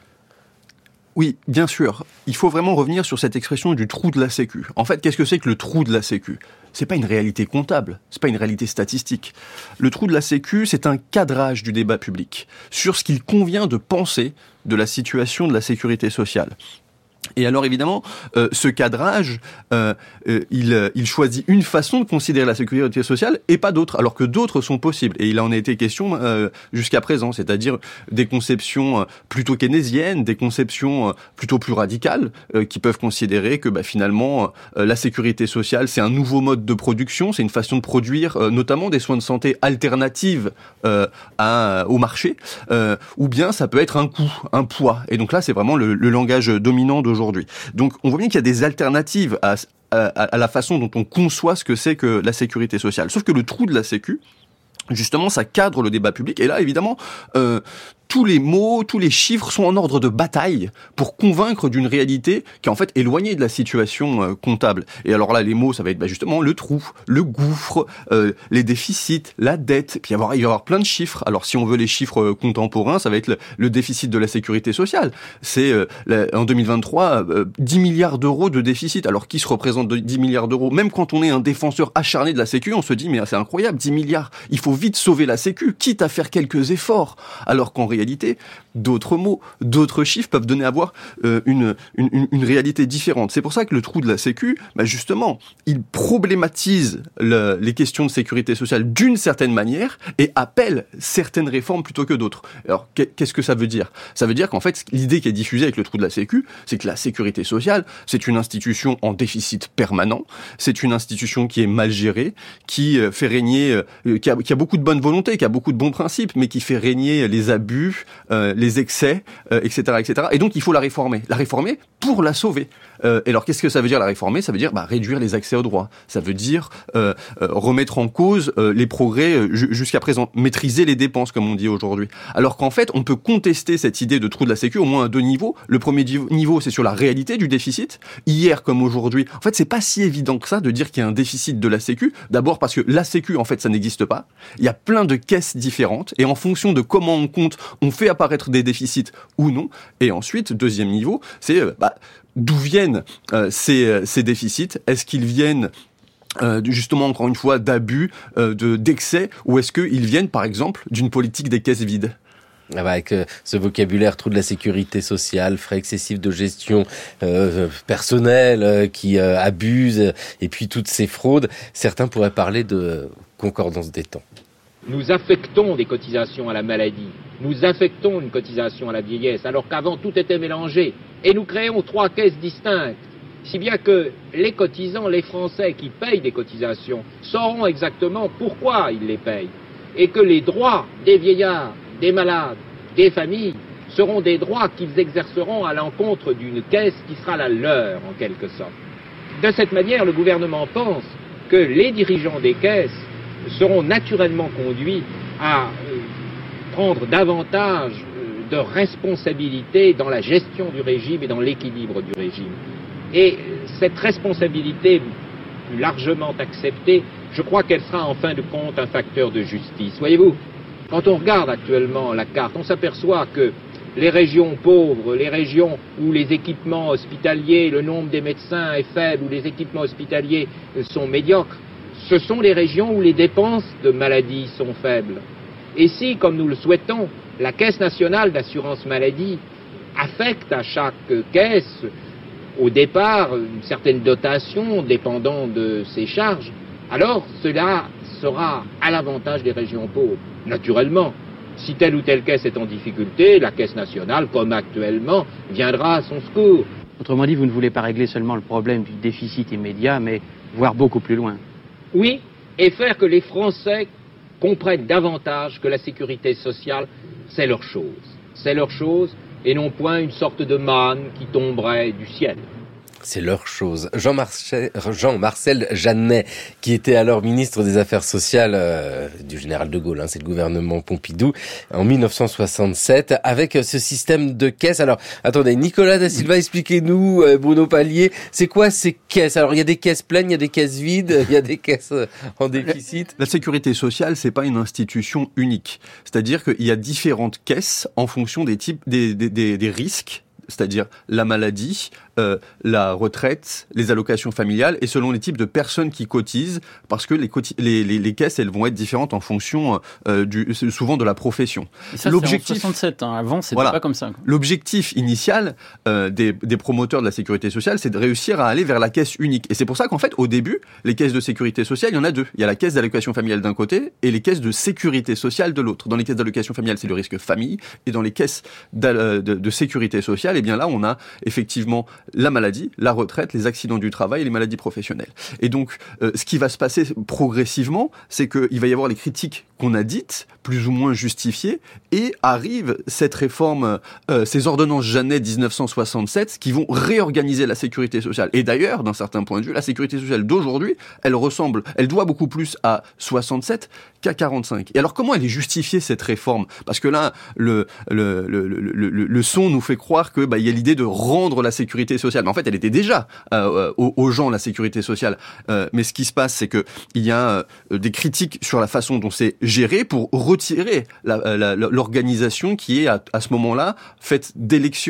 Oui, bien sûr. Il faut vraiment revenir sur cette expression du trou de la Sécu. En fait, qu'est-ce que c'est que le trou de la Sécu ? C'est pas une réalité comptable, c'est pas une réalité statistique. Le trou de la Sécu, c'est un cadrage du débat public sur ce qu'il convient de penser de la situation de la sécurité sociale. Et alors évidemment, euh, ce cadrage, euh, euh, il, il choisit une façon de considérer la sécurité sociale et pas d'autres, alors que d'autres sont possibles. Et il en a été question euh, jusqu'à présent, c'est-à-dire des conceptions plutôt keynésiennes, des conceptions plutôt plus radicales, euh, qui peuvent considérer que bah, finalement euh, la sécurité sociale, c'est un nouveau mode de production, c'est une façon de produire euh, notamment des soins de santé alternatives euh, à, au marché, euh, ou bien ça peut être un coût, un poids. Et donc là, c'est vraiment le, le langage dominant d'aujourd'hui. Donc, on voit bien qu'il y a des alternatives à, à, à la façon dont on conçoit ce que c'est que la sécurité sociale. Sauf que le trou de la Sécu, justement, ça cadre le débat public. Et là, évidemment, euh, tous les mots, tous les chiffres sont en ordre de bataille pour convaincre d'une réalité qui est en fait éloignée de la situation euh, comptable. Et alors là, les mots, ça va être bah, justement le trou, le gouffre, euh, les déficits, la dette. Puis il va y avoir, il va y avoir plein de chiffres. Alors si on veut les chiffres euh, contemporains, ça va être le, le déficit de la sécurité sociale. C'est euh, la, en deux mille vingt-trois euh, dix milliards d'euros de déficit. Alors qui se représente de dix milliards d'euros ? Même quand on est un défenseur acharné de la Sécu, on se dit mais c'est incroyable, dix milliards. Il faut vite sauver la Sécu, quitte à faire quelques efforts. Alors qu'en réalité, réalité, d'autres mots, d'autres chiffres peuvent donner à voir euh, une, une, une réalité différente. C'est pour ça que le trou de la Sécu, bah justement, il problématise le, les questions de sécurité sociale d'une certaine manière et appelle certaines réformes plutôt que d'autres. Alors, qu'est-ce que ça veut dire ? Ça veut dire qu'en fait, l'idée qui est diffusée avec le trou de la Sécu, c'est que la sécurité sociale, c'est une institution en déficit permanent, c'est une institution qui est mal gérée, qui fait régner, qui a, qui a beaucoup de bonne volonté, qui a beaucoup de bons principes, mais qui fait régner les abus, euh, les excès, euh, et cetera, et cetera. Et donc, il faut la réformer. La réformer pour la sauver. Euh, et alors, qu'est-ce que ça veut dire la réformer ? Ça veut dire bah, réduire les accès aux droits. Ça veut dire euh, euh, remettre en cause euh, les progrès euh, jusqu'à présent, maîtriser les dépenses, comme on dit aujourd'hui. Alors qu'en fait, on peut contester cette idée de trou de la Sécu au moins à deux niveaux. Le premier niveau, c'est sur la réalité du déficit. Hier comme aujourd'hui, en fait, c'est pas si évident que ça de dire qu'il y a un déficit de la Sécu. D'abord parce que la Sécu, en fait, ça n'existe pas. Il y a plein de caisses différentes et en fonction de comment on compte, on fait apparaître des déficits ou non. Et ensuite, deuxième niveau, c'est euh, bah, d'où viennent euh, ces, ces déficits ? Est-ce qu'ils viennent euh, justement, encore une fois, d'abus, euh, de, d'excès, ou est-ce qu'ils viennent, par exemple, d'une politique des caisses vides ? Avec euh, ce vocabulaire, trou de la sécurité sociale, frais excessifs de gestion euh, personnelle euh, qui euh, abusent, et puis toutes ces fraudes, certains pourraient parler de concordance des temps. Nous affectons des cotisations à la maladie, nous affectons une cotisation à la vieillesse, alors qu'avant tout était mélangé. Et nous créons trois caisses distinctes, si bien que les cotisants, les Français qui payent des cotisations, sauront exactement pourquoi ils les payent. Et que les droits des vieillards, des malades, des familles, seront des droits qu'ils exerceront à l'encontre d'une caisse qui sera la leur, en quelque sorte. De cette manière, le gouvernement pense que les dirigeants des caisses seront naturellement conduits à euh, prendre davantage euh, de responsabilité dans la gestion du régime et dans l'équilibre du régime. Et euh, cette responsabilité plus largement acceptée, je crois qu'elle sera en fin de compte un facteur de justice. Voyez-vous, quand on regarde actuellement la carte, on s'aperçoit que les régions pauvres, les régions où les équipements hospitaliers, le nombre des médecins est faible, où les équipements hospitaliers sont médiocres, ce sont les régions où les dépenses de maladie sont faibles. Et si, comme nous le souhaitons, la Caisse nationale d'assurance maladie affecte à chaque caisse, au départ, une certaine dotation dépendant de ses charges, alors cela sera à l'avantage des régions pauvres. Naturellement, si telle ou telle caisse est en difficulté, la Caisse nationale, comme actuellement, viendra à son secours. Autrement dit, vous ne voulez pas régler seulement le problème du déficit immédiat, mais voir beaucoup plus loin. Oui, et faire que les Français comprennent davantage que la sécurité sociale, c'est leur chose. C'est leur chose, et non point une sorte de manne qui tomberait du ciel. C'est leur chose. Jean-Marcel, Jean-Marcel Jeannet, qui était alors ministre des Affaires sociales euh, du général de Gaulle, hein, c'est le gouvernement Pompidou, en mille neuf cent soixante-sept, avec ce système de caisses. Alors, attendez, Nicolas Da Silva, expliquez-nous, euh, Bruno Palier, c'est quoi ces caisses ? Alors, il y a des caisses pleines, il y a des caisses vides, il y a des caisses en déficit. La sécurité sociale, c'est pas une institution unique. C'est-à-dire qu'il y a différentes caisses en fonction des types, des, des, des, des risques, c'est-à-dire la maladie, euh, la retraite, les allocations familiales, et selon les types de personnes qui cotisent, parce que les, coti- les, les, les caisses, elles vont être différentes en fonction euh, du, souvent de la profession. Et ça, l'objectif, c'est en soixante-sept, hein. Avant, c'était voilà. pas comme ça. L'objectif initial euh, des, des promoteurs de la sécurité sociale, c'est de réussir à aller vers la caisse unique. Et c'est pour ça qu'en fait, au début, les caisses de sécurité sociale, il y en a deux. Il y a la caisse d'allocation familiale d'un côté et les caisses de sécurité sociale de l'autre. Dans les caisses d'allocation familiale, c'est le risque famille, et dans les caisses de, de, de sécurité sociale, eh bien là, on a effectivement la maladie, la retraite, les accidents du travail et les maladies professionnelles. Et donc, euh, ce qui va se passer progressivement, c'est qu'il va y avoir les critiques qu'on a dites, plus ou moins justifiées, et arrive cette réforme, euh, ces ordonnances Jeannet dix-neuf cent soixante-sept, qui vont réorganiser la sécurité sociale. Et d'ailleurs, d'un certain point de vue, la sécurité sociale d'aujourd'hui, elle ressemble, elle doit beaucoup plus à soixante-sept qu'à quarante-cinq. Et alors, comment elle est justifiée, cette réforme ? Parce que là, le, le, le, le, le, le son nous fait croire que, bah, il y a l'idée de rendre la sécurité sociale. Mais en fait, elle était déjà euh, aux, aux gens, la sécurité sociale. Euh, mais ce qui se passe, c'est que il y a euh, des critiques sur la façon dont c'est géré pour retirer la, la, la, l'organisation qui est à, à ce moment-là faite d'élections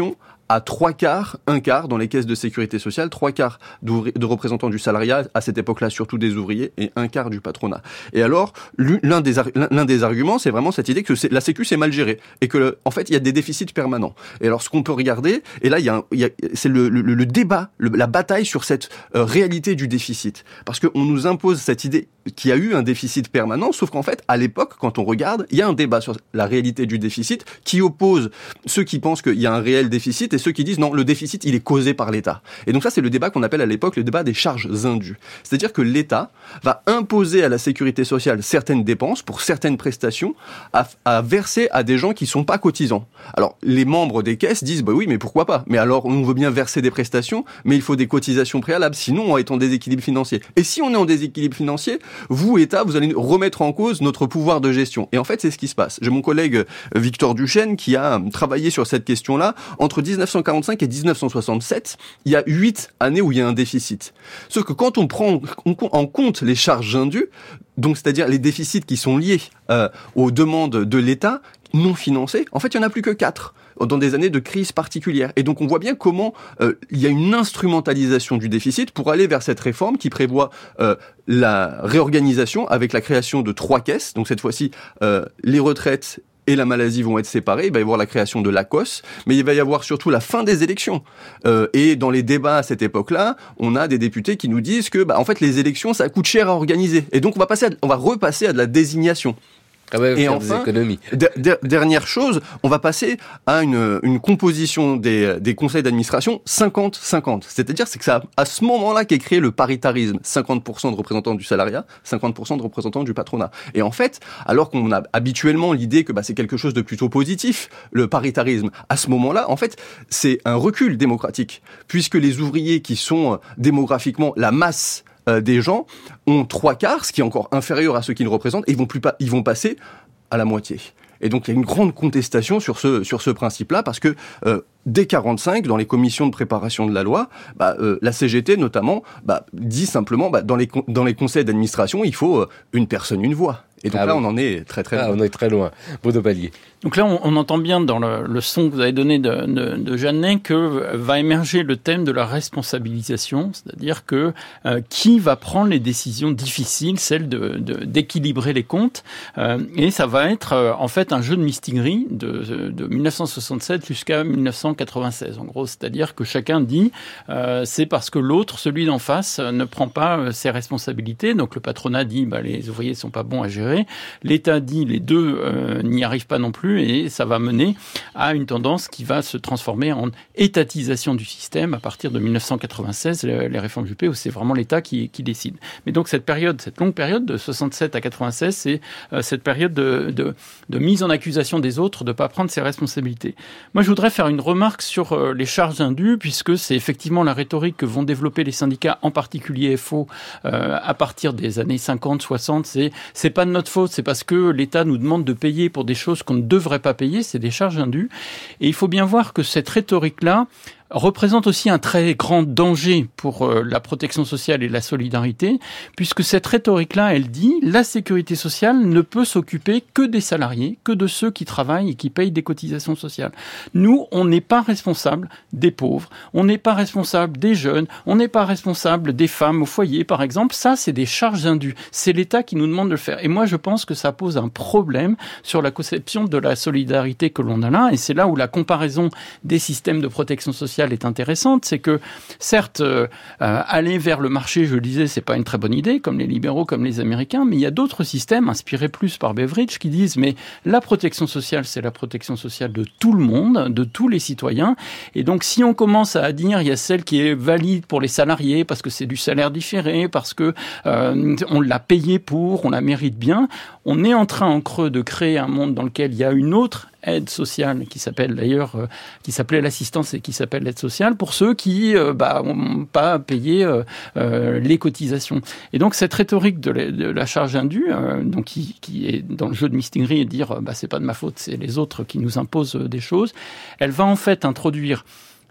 à trois quarts, un quart dans les caisses de sécurité sociale, trois quarts de représentants du salariat, à cette époque-là surtout des ouvriers, et un quart du patronat. Et alors, l'un des, l'un des arguments, c'est vraiment cette idée que la Sécu, c'est mal géré, et que, en fait, il y a des déficits permanents. Et alors, ce qu'on peut regarder, et là, il y a, un, il y a c'est le, le, le débat, le, la bataille sur cette euh, réalité du déficit. Parce qu'on nous impose cette idée qu'il y a eu un déficit permanent, sauf qu'en fait, à l'époque, quand on regarde, il y a un débat sur la réalité du déficit qui oppose ceux qui pensent qu'il y a un réel déficit et ceux qui disent non, le déficit, il est causé par l'État. Et donc ça, c'est le débat qu'on appelle à l'époque le débat des charges indues. C'est-à-dire que l'État va imposer à la sécurité sociale certaines dépenses pour certaines prestations à, à verser à des gens qui sont pas cotisants. Alors, les membres des caisses disent, bah oui, mais pourquoi pas? Mais alors, on veut bien verser des prestations, mais il faut des cotisations préalables, sinon on est en déséquilibre financier. Et si on est en déséquilibre financier, vous, État, vous allez remettre en cause notre pouvoir de gestion. Et en fait, c'est ce qui se passe. J'ai mon collègue Victor Duchesne qui a travaillé sur cette question-là. Entre dix-neuf cent quarante-cinq et dix-neuf cent soixante-sept, il y a huit années où il y a un déficit. Sauf que quand on prend en compte les charges indues, donc c'est-à-dire les déficits qui sont liés euh, aux demandes de l'État non financées, en fait, il n'y en a plus que quatre dans des années de crise particulière. Et donc on voit bien comment euh, il y a une instrumentalisation du déficit pour aller vers cette réforme qui prévoit euh, la réorganisation avec la création de trois caisses. Donc cette fois-ci, euh, les retraites et la maladie vont être séparés, il va y avoir la création de l'A C O S, mais il va y avoir surtout la fin des élections. Euh, et dans les débats à cette époque-là, on a des députés qui nous disent que, bah, en fait, les élections, ça coûte cher à organiser. Et donc, on va passer, à, on va repasser à de la désignation. Ah ouais, et enfin, de, de, dernière chose, on va passer à une, une composition des, des conseils d'administration cinquante cinquante. C'est-à-dire c'est que c'est à ce moment-là qu'est créé le paritarisme. cinquante pour cent de représentants du salariat, cinquante pour cent de représentants du patronat. Et en fait, alors qu'on a habituellement l'idée que bah, c'est quelque chose de plutôt positif, le paritarisme, à ce moment-là, en fait, c'est un recul démocratique. Puisque les ouvriers qui sont euh, démographiquement la masse des gens ont trois quarts, ce qui est encore inférieur à ceux qu'ils représentent, et ils vont plus pas, ils vont passer à la moitié. Et donc il y a une grande contestation sur ce sur ce principe-là parce que euh, dès quarante-cinq, dans les commissions de préparation de la loi, bah, euh, la C G T notamment bah, dit simplement bah, dans les dans les conseils d'administration il faut euh, une personne une voix. Et donc ah là, oui. on en est très très loin. Ah, on est très loin. Bruno Palier. Donc là, on, on entend bien dans le, le son que vous avez donné de, de, de Jeannet que va émerger le thème de la responsabilisation, c'est-à-dire que euh, qui va prendre les décisions difficiles, celles de, de, d'équilibrer les comptes, euh, et ça va être euh, en fait un jeu de mistigris de, de dix-neuf cent soixante-sept jusqu'à dix-neuf cent quatre-vingt-seize, en gros, c'est-à-dire que chacun dit euh, c'est parce que l'autre, celui d'en face, ne prend pas euh, ses responsabilités. Donc le patronat dit bah, les ouvriers sont pas bons à gérer. L'État dit les deux euh, n'y arrivent pas non plus et ça va mener à une tendance qui va se transformer en étatisation du système à partir de dix-neuf cent quatre-vingt-seize, les réformes Juppé, où c'est vraiment l'État qui, qui décide. Mais donc cette période, cette longue période de soixante-sept à quatre-vingt-seize, c'est euh, cette période de, de, de mise en accusation des autres de ne pas prendre ses responsabilités. Moi, je voudrais faire une remarque sur euh, les charges indues, puisque c'est effectivement la rhétorique que vont développer les syndicats, en particulier F O, euh, à partir des années cinquante, soixante, c'est c'est pas de notre faute, c'est parce que l'État nous demande de payer pour des choses qu'on ne devrait pas payer, c'est des charges indues. Et il faut bien voir que cette rhétorique-là représente aussi un très grand danger pour euh, la protection sociale et la solidarité, puisque cette rhétorique-là, elle dit la sécurité sociale ne peut s'occuper que des salariés, que de ceux qui travaillent et qui payent des cotisations sociales. Nous, on n'est pas responsable des pauvres, on n'est pas responsable des jeunes, on n'est pas responsable des femmes au foyer, par exemple. Ça, c'est des charges indues. C'est l'État qui nous demande de le faire. Et moi, je pense que ça pose un problème sur la conception de la solidarité que l'on a là, et c'est là où la comparaison des systèmes de protection sociale est intéressante, c'est que certes euh, euh, aller vers le marché, je le disais, c'est pas une très bonne idée, comme les libéraux, comme les Américains, mais il y a d'autres systèmes inspirés plus par Beveridge qui disent mais la protection sociale, c'est la protection sociale de tout le monde, de tous les citoyens, et donc si on commence à dire il y a celle qui est valide pour les salariés parce que c'est du salaire différé, parce que euh, on l'a payé pour, on la mérite bien, on est en train en creux de créer un monde dans lequel il y a une autre aide sociale qui s'appelle d'ailleurs euh, qui s'appelait l'assistance et qui s'appelle l'aide sociale pour ceux qui euh, bah n'ont pas payé euh, euh, les cotisations. Et donc cette rhétorique de la, de la charge indue, euh, donc qui, qui est dans le jeu de mistigris et dire bah c'est pas de ma faute, c'est les autres qui nous imposent des choses, elle va en fait introduire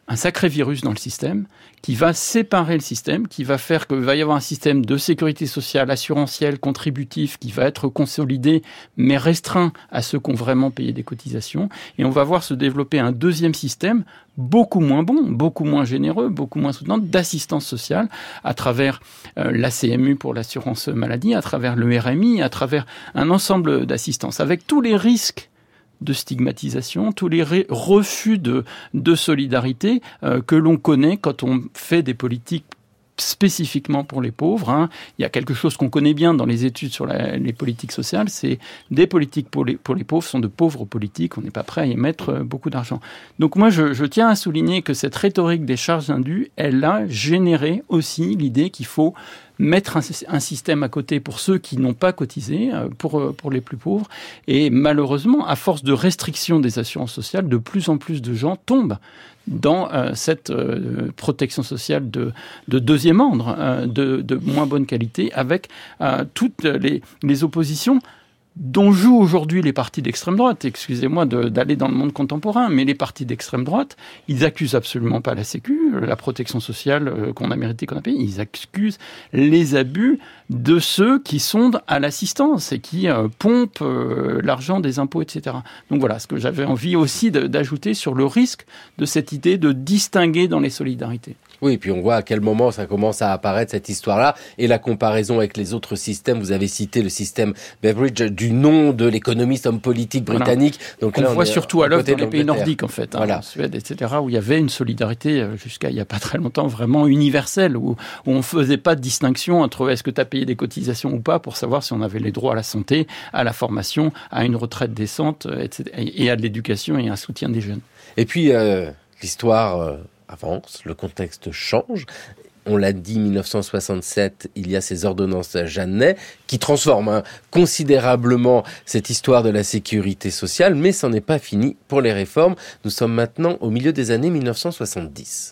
un sacré virus dans le système qui va séparer le système, qui va faire qu'il va y avoir un système de sécurité sociale, assurantiel, contributif, qui va être consolidé, mais restreint à ceux qui ont vraiment payé des cotisations. Et on va voir se développer un deuxième système beaucoup moins bon, beaucoup moins généreux, beaucoup moins soutenant d'assistance sociale à travers euh, la C M U pour l'assurance maladie, à travers le R M I, à travers un ensemble d'assistances, avec tous les risques de stigmatisation, tous les ré- refus de, de solidarité euh, que l'on connaît quand on fait des politiques spécifiquement pour les pauvres. Hein. Il y a quelque chose qu'on connaît bien dans les études sur la, les politiques sociales, c'est des politiques pour les, pour les pauvres sont de pauvres politiques, on n'est pas prêt à y mettre euh, beaucoup d'argent. Donc moi, je, je tiens à souligner que cette rhétorique des charges indues, elle a généré aussi l'idée qu'il faut mettre un, un système à côté pour ceux qui n'ont pas cotisé, euh, pour, pour les plus pauvres. Et malheureusement, à force de restriction des assurances sociales, de plus en plus de gens tombent dans euh, cette euh, protection sociale de, de deuxième ordre, euh, de, de moins bonne qualité, avec euh, toutes les, les oppositions dont jouent aujourd'hui les partis d'extrême droite. Excusez-moi de, d'aller dans le monde contemporain, mais les partis d'extrême droite, ils accusent absolument pas la Sécu, la protection sociale euh, qu'on a mérité, qu'on a payé. Ils accusent les abus de ceux qui sont à l'assistance et qui euh, pompent euh, l'argent des impôts, et cetera. Donc voilà, ce que j'avais envie aussi de, d'ajouter sur le risque de cette idée de distinguer dans les solidarités. Oui, et puis on voit à quel moment ça commence à apparaître, cette histoire-là, et la comparaison avec les autres systèmes. Vous avez cité le système Beveridge, du nom de l'économiste homme politique britannique. Voilà. Donc on là, on voit est surtout à l'œuvre dans les pays l'Angleterre. nordiques, en fait, hein, voilà. en Suède, et cetera, où il y avait une solidarité, jusqu'à il n'y a pas très longtemps, vraiment universelle, où, où on ne faisait pas de distinction entre est-ce que tu as payé des cotisations ou pas pour savoir si on avait les droits à la santé, à la formation, à une retraite décente, et cetera, et à de l'éducation et à un soutien des jeunes. Et puis, euh, l'histoire... Euh... avance, le contexte change. On l'a dit, dix-neuf cent soixante-sept, il y a ces ordonnances Jeannet qui transforment hein, considérablement cette histoire de la sécurité sociale, mais c'en est pas fini pour les réformes. Nous sommes maintenant au milieu des années dix-neuf cent soixante-dix.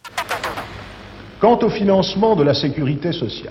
Quant au financement de la sécurité sociale,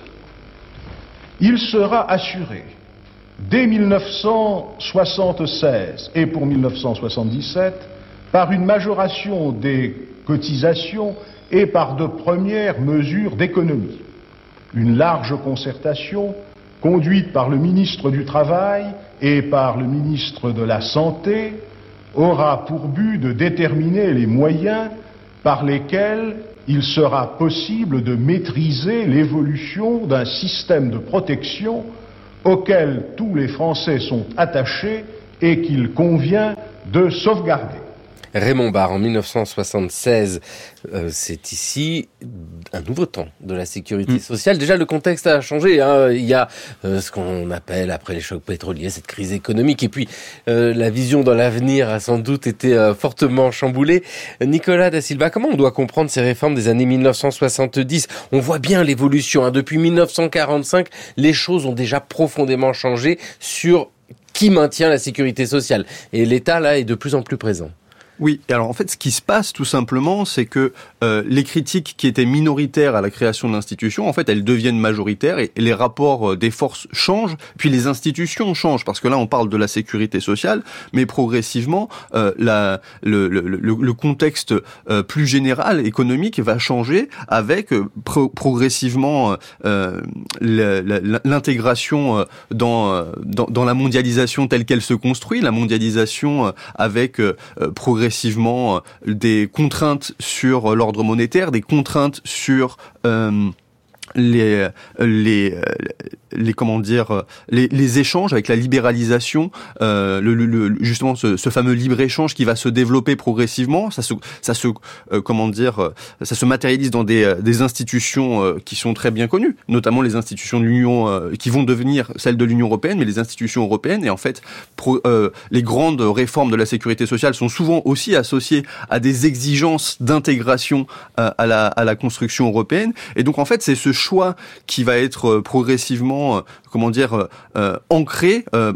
il sera assuré dès dix-neuf cent soixante-seize et pour dix-neuf cent soixante-dix-sept par une majoration des cotisations et par de premières mesures d'économie. Une large concertation conduite par le ministre du Travail et par le ministre de la Santé aura pour but de déterminer les moyens par lesquels il sera possible de maîtriser l'évolution d'un système de protection auquel tous les Français sont attachés et qu'il convient de sauvegarder. Raymond Barre, en dix-neuf cent soixante-seize, euh, c'est ici un nouveau temps de la sécurité mmh. sociale. Déjà, le contexte a changé. Hein. Il y a euh, ce qu'on appelle, après les chocs pétroliers, cette crise économique. Et puis, euh, la vision dans l'avenir a sans doute été euh, fortement chamboulée. Nicolas da Silva, comment on doit comprendre ces réformes des années dix-neuf cent soixante-dix ? On voit bien l'évolution. Hein. Depuis dix-neuf cent quarante-cinq, les choses ont déjà profondément changé sur qui maintient la sécurité sociale. Et l'État, là, est de plus en plus présent. Oui, et alors en fait, ce qui se passe tout simplement, c'est que euh, les critiques qui étaient minoritaires à la création de l'institution, en fait, elles deviennent majoritaires et, et les rapports des forces changent, puis les institutions changent, parce que là, on parle de la sécurité sociale, mais progressivement, euh, la, le, le, le, le contexte euh, plus général, économique, va changer avec euh, pro- progressivement euh, l'intégration dans, dans, dans la mondialisation telle qu'elle se construit, la mondialisation avec euh, progressivement progressivement des contraintes sur l'ordre monétaire, des contraintes sur euh, les les les comment dire les, les échanges avec la libéralisation, euh, le, le justement ce, ce fameux libre échange qui va se développer progressivement. Ça se ça se euh, comment dire ça se matérialise dans des des institutions euh, qui sont très bien connues, notamment les institutions de l'Union euh, qui vont devenir celles de l'Union européenne, mais les institutions européennes. Et en fait, pro, euh, les grandes réformes de la sécurité sociale sont souvent aussi associées à des exigences d'intégration euh, à la à la construction européenne. Et donc en fait, c'est ce choix qui va être progressivement, comment dire, euh, ancré, euh,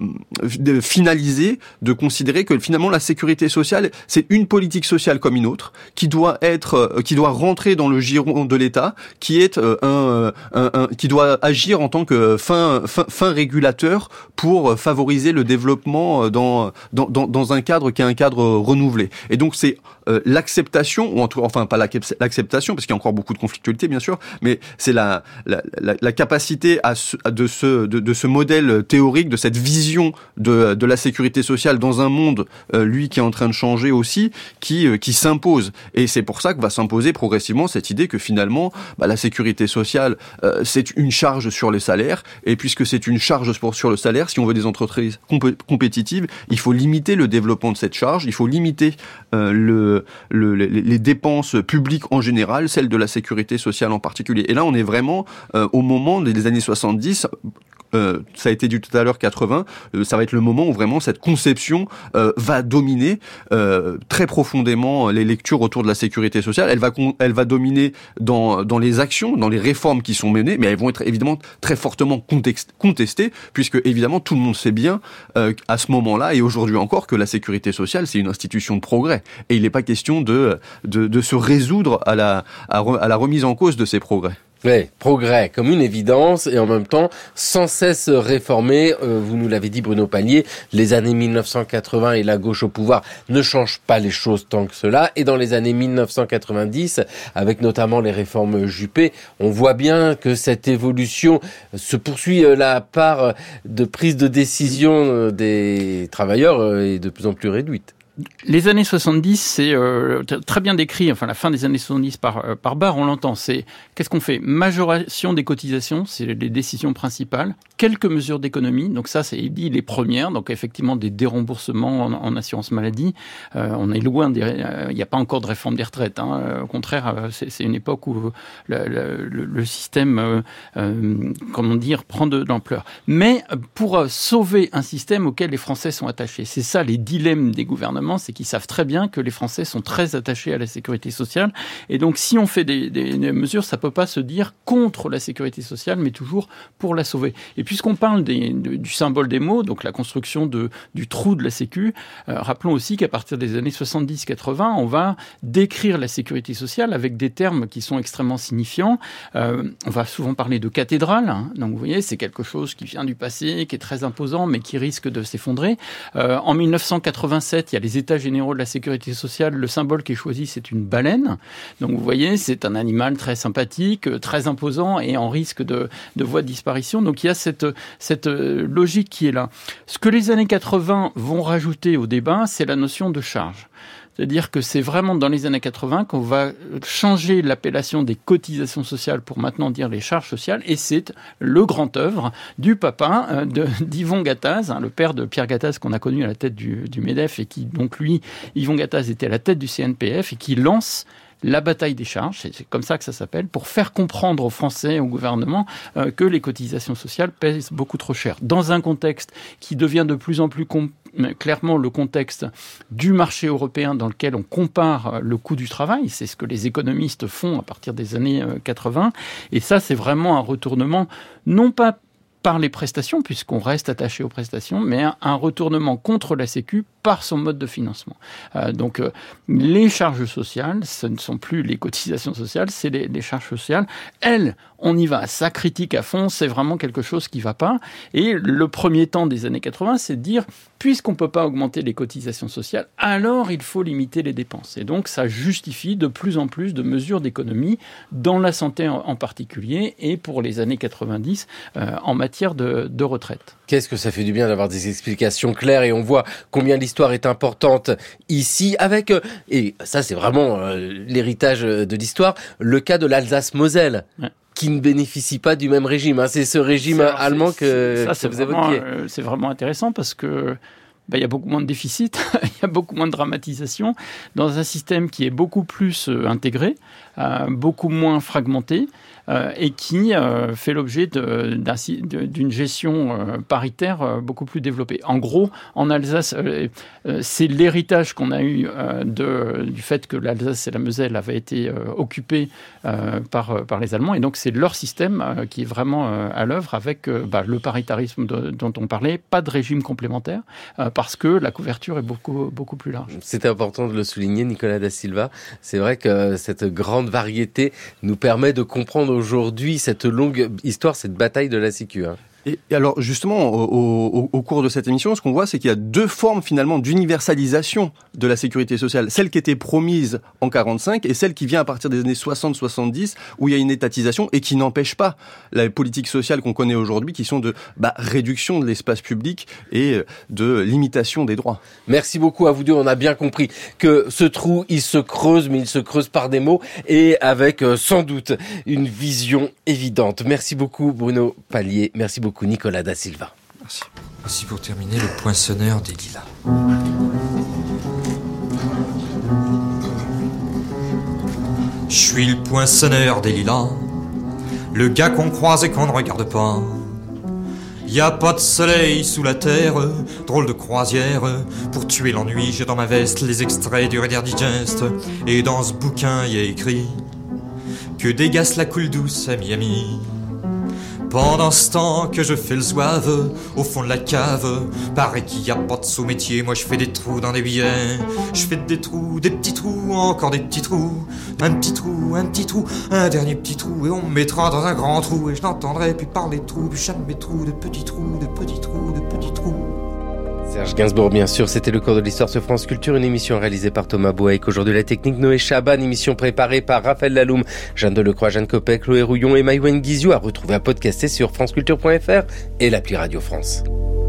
finalisé, de considérer que finalement la sécurité sociale, c'est une politique sociale comme une autre, qui doit être, qui doit rentrer dans le giron de l'État, qui est euh, un, un, un, qui doit agir en tant que fin, fin, fin régulateur pour favoriser le développement dans, dans, dans, dans un cadre qui est un cadre renouvelé. Et donc c'est euh, l'acceptation, ou en tout, enfin pas l'acceptation, parce qu'il y a encore beaucoup de conflictualité bien sûr, mais c'est la, la, la, la capacité à ce, de, ce, de, de ce modèle théorique, de cette vision de, de la sécurité sociale dans un monde, euh, lui, qui est en train de changer aussi, qui, euh, qui s'impose. Et c'est pour ça que va s'imposer progressivement cette idée que finalement, bah, la sécurité sociale, euh, c'est une charge sur les salaires, et puisque c'est une charge pour, sur le salaire, si on veut des entreprises compé- compétitives, il faut limiter le développement de cette charge, il faut limiter euh, le, le, les, les dépenses publiques en général, celles de la sécurité sociale en particulier. Et là, on est vraiment euh, au moment des années soixante-dix. Euh, ça a été dit tout à l'heure, quatre-vingts, euh, ça va être le moment où vraiment cette conception euh, va dominer euh, très profondément les lectures autour de la sécurité sociale. Elle va, con- elle va dominer dans, dans les actions, dans les réformes qui sont menées, mais elles vont être évidemment très fortement contexte- contestées, puisque évidemment tout le monde sait bien euh, à ce moment-là et aujourd'hui encore que la sécurité sociale c'est une institution de progrès et il n'est pas question de, de, de se résoudre à la, à, re- à la remise en cause de ces progrès. Ouais, progrès comme une évidence et en même temps sans cesse réformé. Euh, vous nous l'avez dit Bruno Palier, les années mille neuf cent quatre-vingts et la gauche au pouvoir ne changent pas les choses tant que cela. Et dans les années mille neuf cent quatre-vingt-dix, avec notamment les réformes Juppé, on voit bien que cette évolution se poursuit. La part de prise de décision des travailleurs est de plus en plus réduite. Les années soixante-dix, c'est euh, très bien décrit, enfin la fin des années soixante-dix par, euh, par Barre, on l'entend, c'est qu'est-ce qu'on fait ? Majoration des cotisations, c'est les décisions principales, quelques mesures d'économie, donc ça c'est il dit les premières, donc effectivement des déremboursements en, en assurance maladie, euh, on est loin, il euh, n'y a pas encore de réforme des retraites, hein. Au contraire, euh, c'est, c'est une époque où le, le, le système, euh, euh, comment dire, prend de, de l'ampleur. Mais pour euh, sauver un système auquel les Français sont attachés, c'est ça les dilemmes des gouvernements, c'est qu'ils savent très bien que les Français sont très attachés à la sécurité sociale. Et donc, si on fait des, des, des mesures, ça peut pas se dire contre la sécurité sociale, mais toujours pour la sauver. Et puisqu'on parle des, de, du symbole des mots, donc la construction de, du trou de la Sécu, euh, rappelons aussi qu'à partir des années soixante-dix quatre-vingts, on va décrire la sécurité sociale avec des termes qui sont extrêmement signifiants. Euh, on va souvent parler de cathédrale. Hein. Donc, vous voyez, c'est quelque chose qui vient du passé, qui est très imposant, mais qui risque de s'effondrer. Euh, en mille neuf cent quatre-vingt-sept, il y a les États généraux de la sécurité sociale, le symbole qui est choisi, c'est une baleine. Donc vous voyez, c'est un animal très sympathique, très imposant et en risque de, de voie de disparition. Donc il y a cette, cette logique qui est là. Ce que les années quatre-vingts vont rajouter au débat, c'est la notion de charge. C'est-à-dire que c'est vraiment dans les années quatre-vingts qu'on va changer l'appellation des cotisations sociales pour maintenant dire les charges sociales, et c'est le grand œuvre du papa de, d'Yvon Gattaz, hein, le père de Pierre Gattaz qu'on a connu à la tête du, du MEDEF, et qui, donc lui, Yvon Gattaz était à la tête du C N P F, et qui lance la bataille des charges, c'est comme ça que ça s'appelle, pour faire comprendre aux Français, au gouvernement, euh, que les cotisations sociales pèsent beaucoup trop cher. Dans un contexte qui devient de plus en plus com- clairement le contexte du marché européen dans lequel on compare le coût du travail, c'est ce que les économistes font à partir des années quatre-vingts, et ça c'est vraiment un retournement, non pas par les prestations, puisqu'on reste attaché aux prestations, mais un, un retournement contre la Sécu par son mode de financement. Euh, donc, euh, les charges sociales, ce ne sont plus les cotisations sociales, c'est les, les charges sociales. Elles, on y va, ça critique à fond, c'est vraiment quelque chose qui ne va pas. Et le premier temps des années quatre-vingts, c'est de dire, puisqu'on ne peut pas augmenter les cotisations sociales, alors il faut limiter les dépenses. Et donc, ça justifie de plus en plus de mesures d'économie, dans la santé en, en particulier, et pour les années quatre-vingt-dix, euh, en matière de, de retraite. Qu'est-ce que ça fait du bien d'avoir des explications claires, et on voit combien l'histoire est importante ici avec, et ça c'est vraiment euh, l'héritage de l'histoire, le cas de l'Alsace-Moselle. Ouais. Qui ne bénéficie pas du même régime. Hein. C'est ce régime c'est, allemand c'est, que, ça, que vous évoquiez. Euh, c'est vraiment intéressant parce que ben, y a beaucoup moins de déficit, il y a beaucoup moins de dramatisation dans un système qui est beaucoup plus euh, intégré, euh, beaucoup moins fragmenté, euh, et qui euh, fait l'objet de, d'un, de, d'une gestion euh, paritaire euh, beaucoup plus développée. En gros, en Alsace, euh, euh, c'est l'héritage qu'on a eu euh, de, du fait que l'Alsace et la Moselle avaient été euh, occupées euh, par, par les Allemands, et donc c'est leur système euh, qui est vraiment euh, à l'œuvre avec euh, bah, le paritarisme de, dont on parlait, pas de régime complémentaire, euh, parce que la couverture est beaucoup, beaucoup plus large. C'est important de le souligner, Nicolas da Silva. C'est vrai que cette grande variété nous permet de comprendre aujourd'hui cette longue histoire, cette bataille de la Sécu. Hein. Et alors justement, au, au, au cours de cette émission, ce qu'on voit, c'est qu'il y a deux formes finalement d'universalisation de la sécurité sociale. Celle qui était promise en quarante-cinq et celle qui vient à partir des années soixante soixante-dix, où il y a une étatisation et qui n'empêche pas la politique sociale qu'on connaît aujourd'hui, qui sont de bah, réduction de l'espace public et de limitation des droits. Merci beaucoup à vous deux. On a bien compris que ce trou, il se creuse, mais il se creuse par des mots et avec euh, sans doute une vision évidente. Merci beaucoup Bruno Palier. Merci beaucoup. Nicolas da Silva. Merci. Voici pour terminer le poinçonneur des lilas. Je suis le poinçonneur des lilas, le gars qu'on croise et qu'on ne regarde pas. Y a pas de soleil sous la terre, drôle de croisière. Pour tuer l'ennui, j'ai dans ma veste les extraits du Reader Digest. Et dans ce bouquin, y a écrit que dégasse la coule douce à Miami. Pendant ce temps que je fais le zouave au fond de la cave, paraît qu'il y a pas de sous-métier, moi je fais des trous dans des billets. Je fais des trous, des petits trous, encore des petits trous. Un petit trou, un petit trou, un dernier petit trou, et on me mettra dans un grand trou. Et je n'entendrai plus parler de trous, plus jamais trous, de petits trous, de petits trous, de petits trous. Serge Gainsbourg, bien sûr, c'était le cours de l'histoire sur France Culture, une émission réalisée par Thomas Boeck. Aujourd'hui, la technique Noé Chaban, émission préparée par Raphaël Laloum, Jeanne Delecroix, Jeanne Copec, Chloé Rouillon et Maïwen Guizou, à retrouver à podcaster sur franceculture point f r et l'appli Radio France.